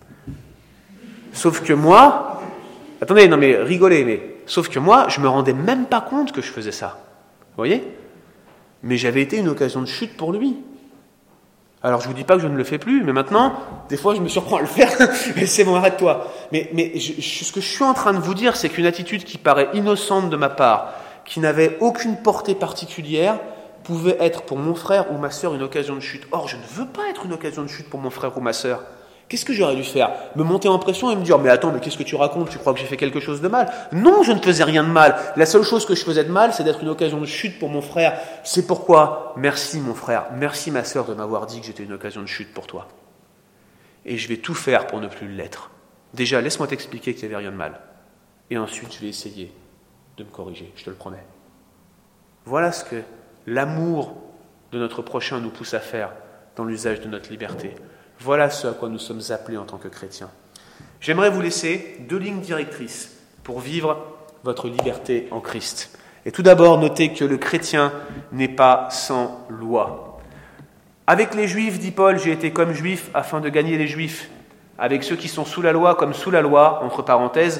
[SPEAKER 2] Sauf que moi, attendez, non mais rigolez, mais sauf que moi, je me rendais même pas compte que je faisais ça. Vous voyez ? Mais j'avais été une occasion de chute pour lui. Alors je ne vous dis pas que je ne le fais plus, mais maintenant, des fois je me surprends à le faire, mais c'est bon, arrête-toi. Mais, mais je, je, ce que je suis en train de vous dire, c'est qu'une attitude qui paraît innocente de ma part, qui n'avait aucune portée particulière, pouvait être pour mon frère ou ma sœur une occasion de chute. Or, je ne veux pas être une occasion de chute pour mon frère ou ma sœur. Qu'est-ce que j'aurais dû faire ? Me monter en pression et me dire « Mais attends, mais qu'est-ce que tu racontes ? Tu crois que j'ai fait quelque chose de mal ?» Non, je ne faisais rien de mal. La seule chose que je faisais de mal, c'est d'être une occasion de chute pour mon frère. C'est pourquoi, merci mon frère, merci ma sœur de m'avoir dit que j'étais une occasion de chute pour toi. Et je vais tout faire pour ne plus l'être. Déjà, laisse-moi t'expliquer qu'il n'y avait rien de mal. Et ensuite, je vais essayer de me corriger, je te le promets. Voilà ce que l'amour de notre prochain nous pousse à faire dans l'usage de notre liberté. Voilà ce à quoi nous sommes appelés en tant que chrétiens. J'aimerais vous laisser deux lignes directrices pour vivre votre liberté en Christ. Et tout d'abord, notez que le chrétien n'est pas sans loi. Avec les Juifs, dit Paul, j'ai été comme Juif afin de gagner les Juifs. Avec ceux qui sont sous la loi, comme sous la loi, entre parenthèses,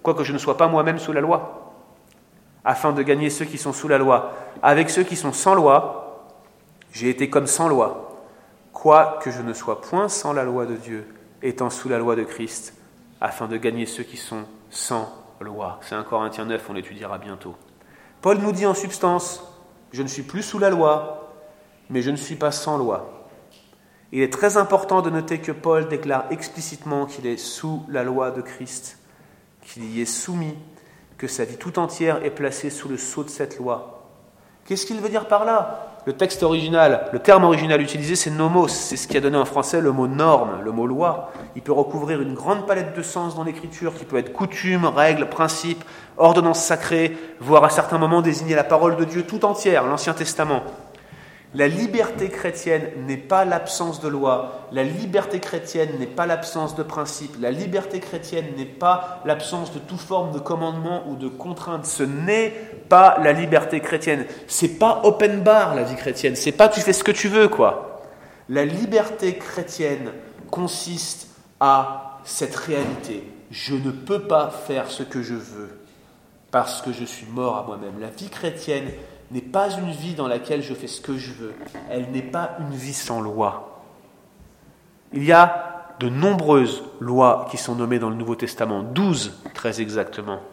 [SPEAKER 2] quoique je ne sois pas moi-même sous la loi, afin de gagner ceux qui sont sous la loi. Avec ceux qui sont sans loi, j'ai été comme sans loi, quoique je ne sois point sans la loi de Dieu, étant sous la loi de Christ, afin de gagner ceux qui sont sans loi. C'est un Corinthiens neuf, on l'étudiera bientôt. Paul nous dit en substance, je ne suis plus sous la loi, mais je ne suis pas sans loi. Il est très important de noter que Paul déclare explicitement qu'il est sous la loi de Christ, qu'il y est soumis, que sa vie tout entière est placée sous le sceau de cette loi. Qu'est-ce qu'il veut dire par là ? Le texte original, le terme original utilisé, c'est nomos, c'est ce qui a donné en français le mot norme, le mot loi. Il peut recouvrir une grande palette de sens dans l'écriture, qui peut être coutume, règle, principe, ordonnance sacrée, voire à certains moments désigner la parole de Dieu tout entière, l'Ancien Testament. La liberté chrétienne n'est pas l'absence de loi, la liberté chrétienne n'est pas l'absence de principe, la liberté chrétienne n'est pas l'absence de toute forme de commandement ou de contrainte. Ce n'est pas la liberté chrétienne. C'est pas open bar la vie chrétienne, c'est pas tu fais ce que tu veux quoi. La liberté chrétienne consiste à cette réalité. Je ne peux pas faire ce que je veux parce que je suis mort à moi-même. La vie chrétienne n'est pas une vie dans laquelle je fais ce que je veux. Elle n'est pas une vie sans loi. Il y a de nombreuses lois qui sont nommées dans le Nouveau Testament, douze très exactement.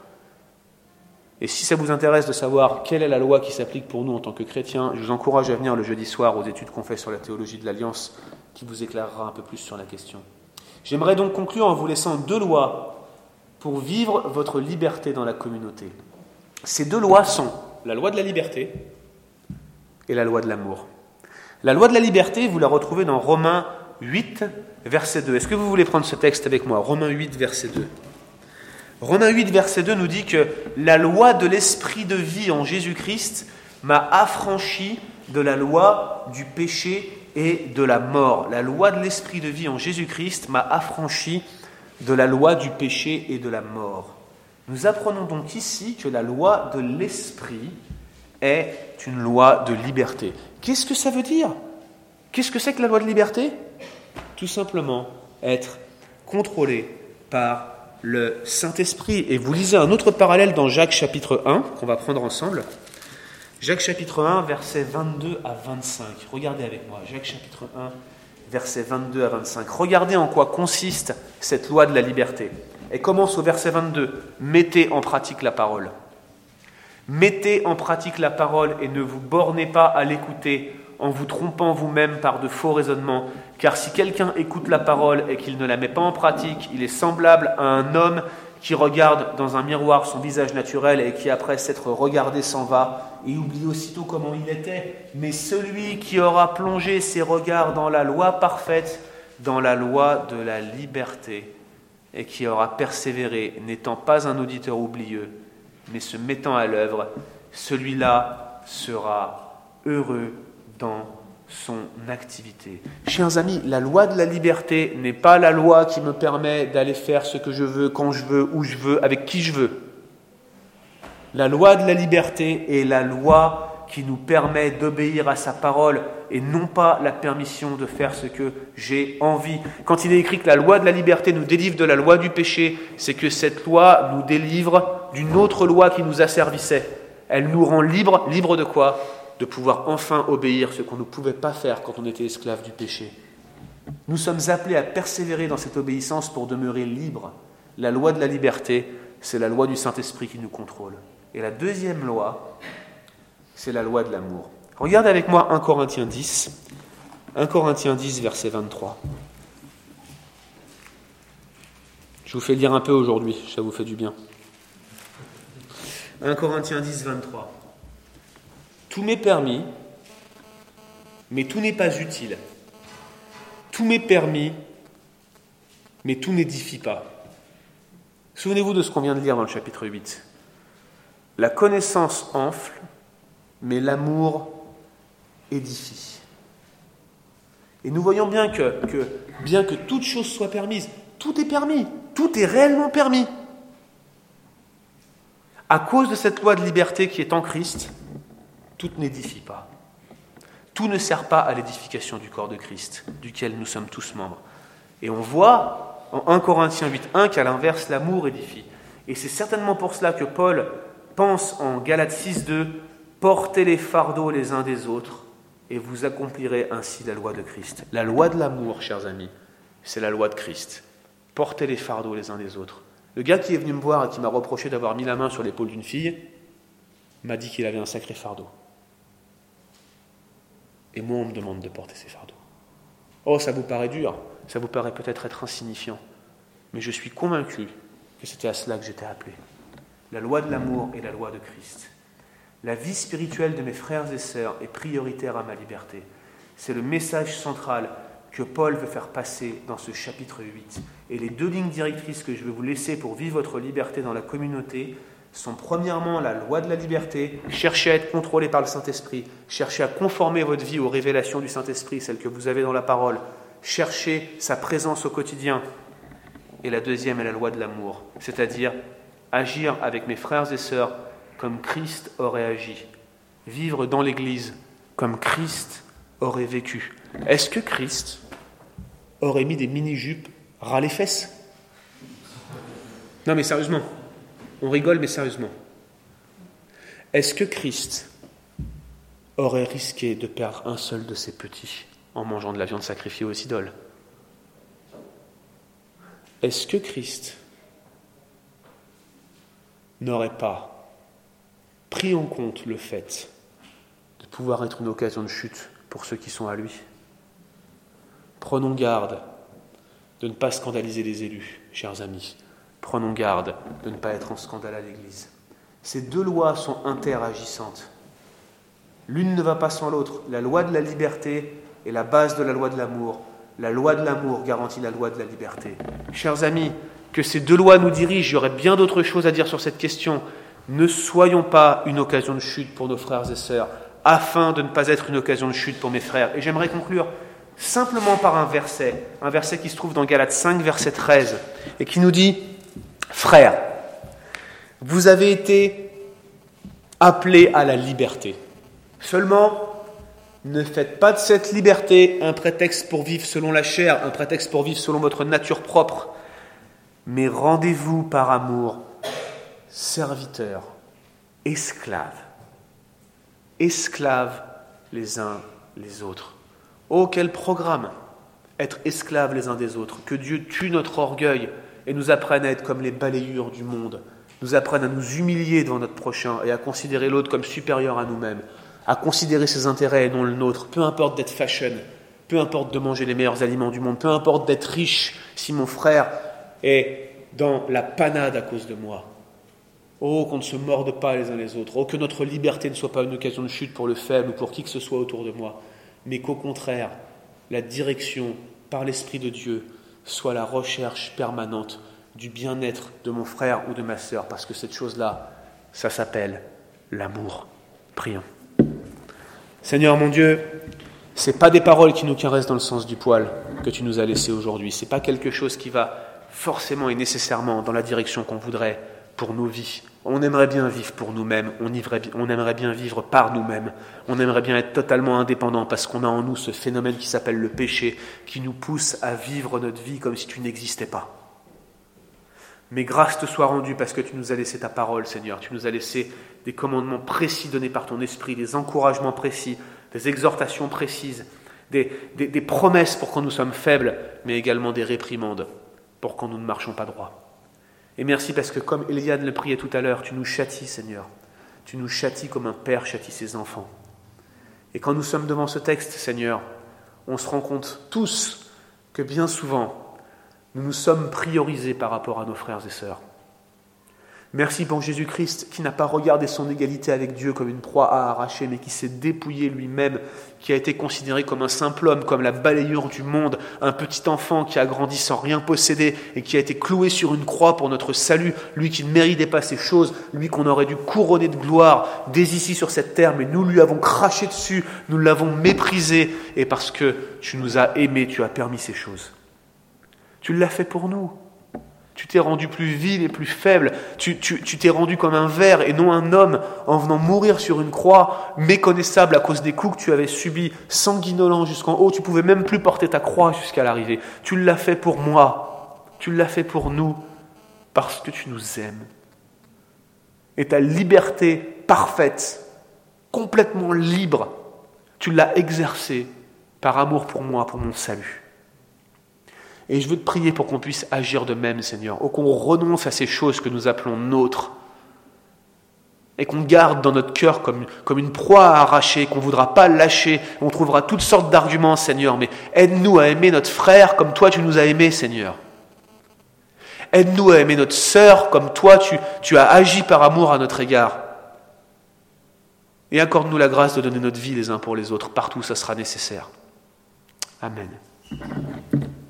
[SPEAKER 2] Et si ça vous intéresse de savoir quelle est la loi qui s'applique pour nous en tant que chrétiens, je vous encourage à venir le jeudi soir aux études qu'on fait sur la théologie de l'Alliance, qui vous éclairera un peu plus sur la question. J'aimerais donc conclure en vous laissant deux lois pour vivre votre liberté dans la communauté. Ces deux lois sont la loi de la liberté et la loi de l'amour. La loi de la liberté, vous la retrouvez dans Romains huit, verset deux. Est-ce que vous voulez prendre ce texte avec moi ? Romains huit, verset deux. Romains huit, verset deux nous dit que la loi de l'esprit de vie en Jésus-Christ m'a affranchi de la loi du péché et de la mort. La loi de l'esprit de vie en Jésus-Christ m'a affranchi de la loi du péché et de la mort. Nous apprenons donc ici que la loi de l'esprit est une loi de liberté. Qu'est-ce que ça veut dire ? Qu'est-ce que c'est que la loi de liberté ? Tout simplement être contrôlé par le Saint-Esprit. Et vous lisez un autre parallèle dans Jacques chapitre un, qu'on va prendre ensemble. Jacques chapitre un, versets vingt-deux à vingt-cinq. Regardez avec moi, Jacques chapitre un, versets vingt-deux à vingt-cinq. Regardez en quoi consiste cette loi de la liberté. Elle commence au verset vingt-deux. Mettez en pratique la parole. Mettez en pratique la parole et ne vous bornez pas à l'écouter en vous trompant vous-même par de faux raisonnements. Car si quelqu'un écoute la parole et qu'il ne la met pas en pratique, il est semblable à un homme qui regarde dans un miroir son visage naturel et qui, après s'être regardé, s'en va et oublie aussitôt comment il était. Mais celui qui aura plongé ses regards dans la loi parfaite, dans la loi de la liberté, et qui aura persévéré, n'étant pas un auditeur oublieux, mais se mettant à l'œuvre, celui-là sera heureux dans son activité. Chers amis, la loi de la liberté n'est pas la loi qui me permet d'aller faire ce que je veux, quand je veux, où je veux, avec qui je veux. La loi de la liberté est la loi qui nous permet d'obéir à sa parole et non pas la permission de faire ce que j'ai envie. Quand il est écrit que la loi de la liberté nous délivre de la loi du péché, c'est que cette loi nous délivre d'une autre loi qui nous asservissait. Elle nous rend libres. Libres de quoi ? De pouvoir enfin obéir ce qu'on ne pouvait pas faire quand on était esclave du péché. Nous sommes appelés à persévérer dans cette obéissance pour demeurer libres. La loi de la liberté, c'est la loi du Saint-Esprit qui nous contrôle. Et la deuxième loi, c'est la loi de l'amour. Regardez avec moi un Corinthiens dix, un Corinthiens dix, verset vingt-trois. Je vous fais lire un peu aujourd'hui, ça vous fait du bien. un Corinthiens dix, vingt-trois. Tout m'est permis, mais tout n'est pas utile. Tout m'est permis, mais tout n'édifie pas. Souvenez-vous de ce qu'on vient de lire dans le chapitre huit. La connaissance enfle, mais l'amour édifie. Et nous voyons bien que, que, bien que toute chose soit permise, tout est permis, tout est réellement permis. À cause de cette loi de liberté qui est en Christ, tout n'édifie pas. Tout ne sert pas à l'édification du corps de Christ, duquel nous sommes tous membres. Et on voit en un Corinthiens huit, un qu'à l'inverse, l'amour édifie. Et c'est certainement pour cela que Paul pense en Galates six deux, « Portez les fardeaux les uns des autres, et vous accomplirez ainsi la loi de Christ. » La loi de l'amour, chers amis, c'est la loi de Christ. Portez les fardeaux les uns des autres. Le gars qui est venu me voir et qui m'a reproché d'avoir mis la main sur l'épaule d'une fille m'a dit qu'il avait un sacré fardeau. Et moi, on me demande de porter ces fardeaux. Oh, ça vous paraît dur, ça vous paraît peut-être être insignifiant, mais je suis convaincu que c'était à cela que j'étais appelé. La loi de l'amour et la loi de Christ. La vie spirituelle de mes frères et sœurs est prioritaire à ma liberté. C'est le message central que Paul veut faire passer dans ce chapitre huit. Et les deux lignes directrices que je vais vous laisser pour vivre votre liberté dans la communauté sont premièrement la loi de la liberté, cherchez à être contrôlé par le Saint-Esprit, cherchez à conformer votre vie aux révélations du Saint-Esprit, celles que vous avez dans la parole, cherchez sa présence au quotidien. Et la deuxième est la loi de l'amour, c'est-à-dire agir avec mes frères et sœurs comme Christ aurait agi, vivre dans l'Église comme Christ aurait vécu. Est-ce que Christ aurait mis des mini-jupes ras les fesses ? Non mais sérieusement, on rigole mais sérieusement. Est-ce que Christ aurait risqué de perdre un seul de ses petits en mangeant de la viande sacrifiée aux idoles ? Est-ce que Christ n'aurait pas pris en compte le fait de pouvoir être une occasion de chute pour ceux qui sont à lui ? Prenons garde de ne pas scandaliser les élus, chers amis. Prenons garde de ne pas être en scandale à l'Église. Ces deux lois sont interagissantes. L'une ne va pas sans l'autre. La loi de la liberté est la base de la loi de l'amour. La loi de l'amour garantit la loi de la liberté. Chers amis, que ces deux lois nous dirigent, il y aurait bien d'autres choses à dire sur cette question. Ne soyons pas une occasion de chute pour nos frères et sœurs, afin de ne pas être une occasion de chute pour mes frères. Et j'aimerais conclure simplement par un verset, un verset qui se trouve dans Galates cinq, verset treize, et qui nous dit « Frères, vous avez été appelés à la liberté. Seulement, ne faites pas de cette liberté un prétexte pour vivre selon la chair, un prétexte pour vivre selon votre nature propre, mais rendez-vous par amour, serviteurs, esclaves, esclaves les uns les autres. » Oh, quel programme! Être esclaves les uns des autres. Que Dieu tue notre orgueil et nous apprenne à être comme les balayures du monde, nous apprenne à nous humilier devant notre prochain et à considérer l'autre comme supérieur à nous-mêmes, à considérer ses intérêts et non le nôtre, peu importe d'être fashion, peu importe de manger les meilleurs aliments du monde, peu importe d'être riche si mon frère est dans la panade à cause de moi. Oh, qu'on ne se morde pas les uns les autres. Oh, que notre liberté ne soit pas une occasion de chute pour le faible ou pour qui que ce soit autour de moi, mais qu'au contraire, la direction par l'Esprit de Dieu soit la recherche permanente du bien-être de mon frère ou de ma sœur, parce que cette chose-là, ça s'appelle l'amour. Prions. Seigneur mon Dieu, ce n'est pas des paroles qui nous caressent dans le sens du poil que tu nous as laissées aujourd'hui. Ce n'est pas quelque chose qui va forcément et nécessairement dans la direction qu'on voudrait pour nos vies. On aimerait bien vivre pour nous-mêmes, on, on aimerait bien vivre par nous-mêmes, on aimerait bien être totalement indépendant parce qu'on a en nous ce phénomène qui s'appelle le péché, qui nous pousse à vivre notre vie comme si tu n'existais pas. Mais grâce te soit rendue parce que tu nous as laissé ta parole, Seigneur. Tu nous as laissé des commandements précis donnés par ton esprit, des encouragements précis, des exhortations précises, des, des, des promesses pour quand nous sommes faibles, mais également des réprimandes pour quand nous ne marchons pas droit. Et merci parce que comme Eliane le priait tout à l'heure, tu nous châties, Seigneur. Tu nous châties comme un père châtie ses enfants. Et quand nous sommes devant ce texte, Seigneur, on se rend compte tous que bien souvent, nous nous sommes priorisés par rapport à nos frères et sœurs. Merci pour Jésus-Christ qui n'a pas regardé son égalité avec Dieu comme une proie à arracher, mais qui s'est dépouillé lui-même, qui a été considéré comme un simple homme, comme la balayure du monde, un petit enfant qui a grandi sans rien posséder et qui a été cloué sur une croix pour notre salut, lui qui ne méritait pas ces choses, lui qu'on aurait dû couronner de gloire dès ici sur cette terre, mais nous lui avons craché dessus, nous l'avons méprisé, et parce que tu nous as aimés, tu as permis ces choses. Tu l'as fait pour nous. Tu t'es rendu plus vil et plus faible. Tu, tu, tu t'es rendu comme un ver et non un homme en venant mourir sur une croix, méconnaissable à cause des coups que tu avais subis, sanguinolents jusqu'en haut. Tu ne pouvais même plus porter ta croix jusqu'à l'arrivée. Tu l'as fait pour moi. Tu l'as fait pour nous parce que tu nous aimes. Et ta liberté parfaite, complètement libre, tu l'as exercée par amour pour moi, pour mon salut. Et je veux te prier pour qu'on puisse agir de même, Seigneur, ou qu'on renonce à ces choses que nous appelons nôtres, et qu'on garde dans notre cœur comme, comme une proie à arracher, qu'on ne voudra pas lâcher. On trouvera toutes sortes d'arguments, Seigneur, mais aide-nous à aimer notre frère comme toi tu nous as aimés, Seigneur. Aide-nous à aimer notre sœur comme toi tu, tu as agi par amour à notre égard. Et accorde-nous la grâce de donner notre vie les uns pour les autres, partout où ça sera nécessaire. Amen.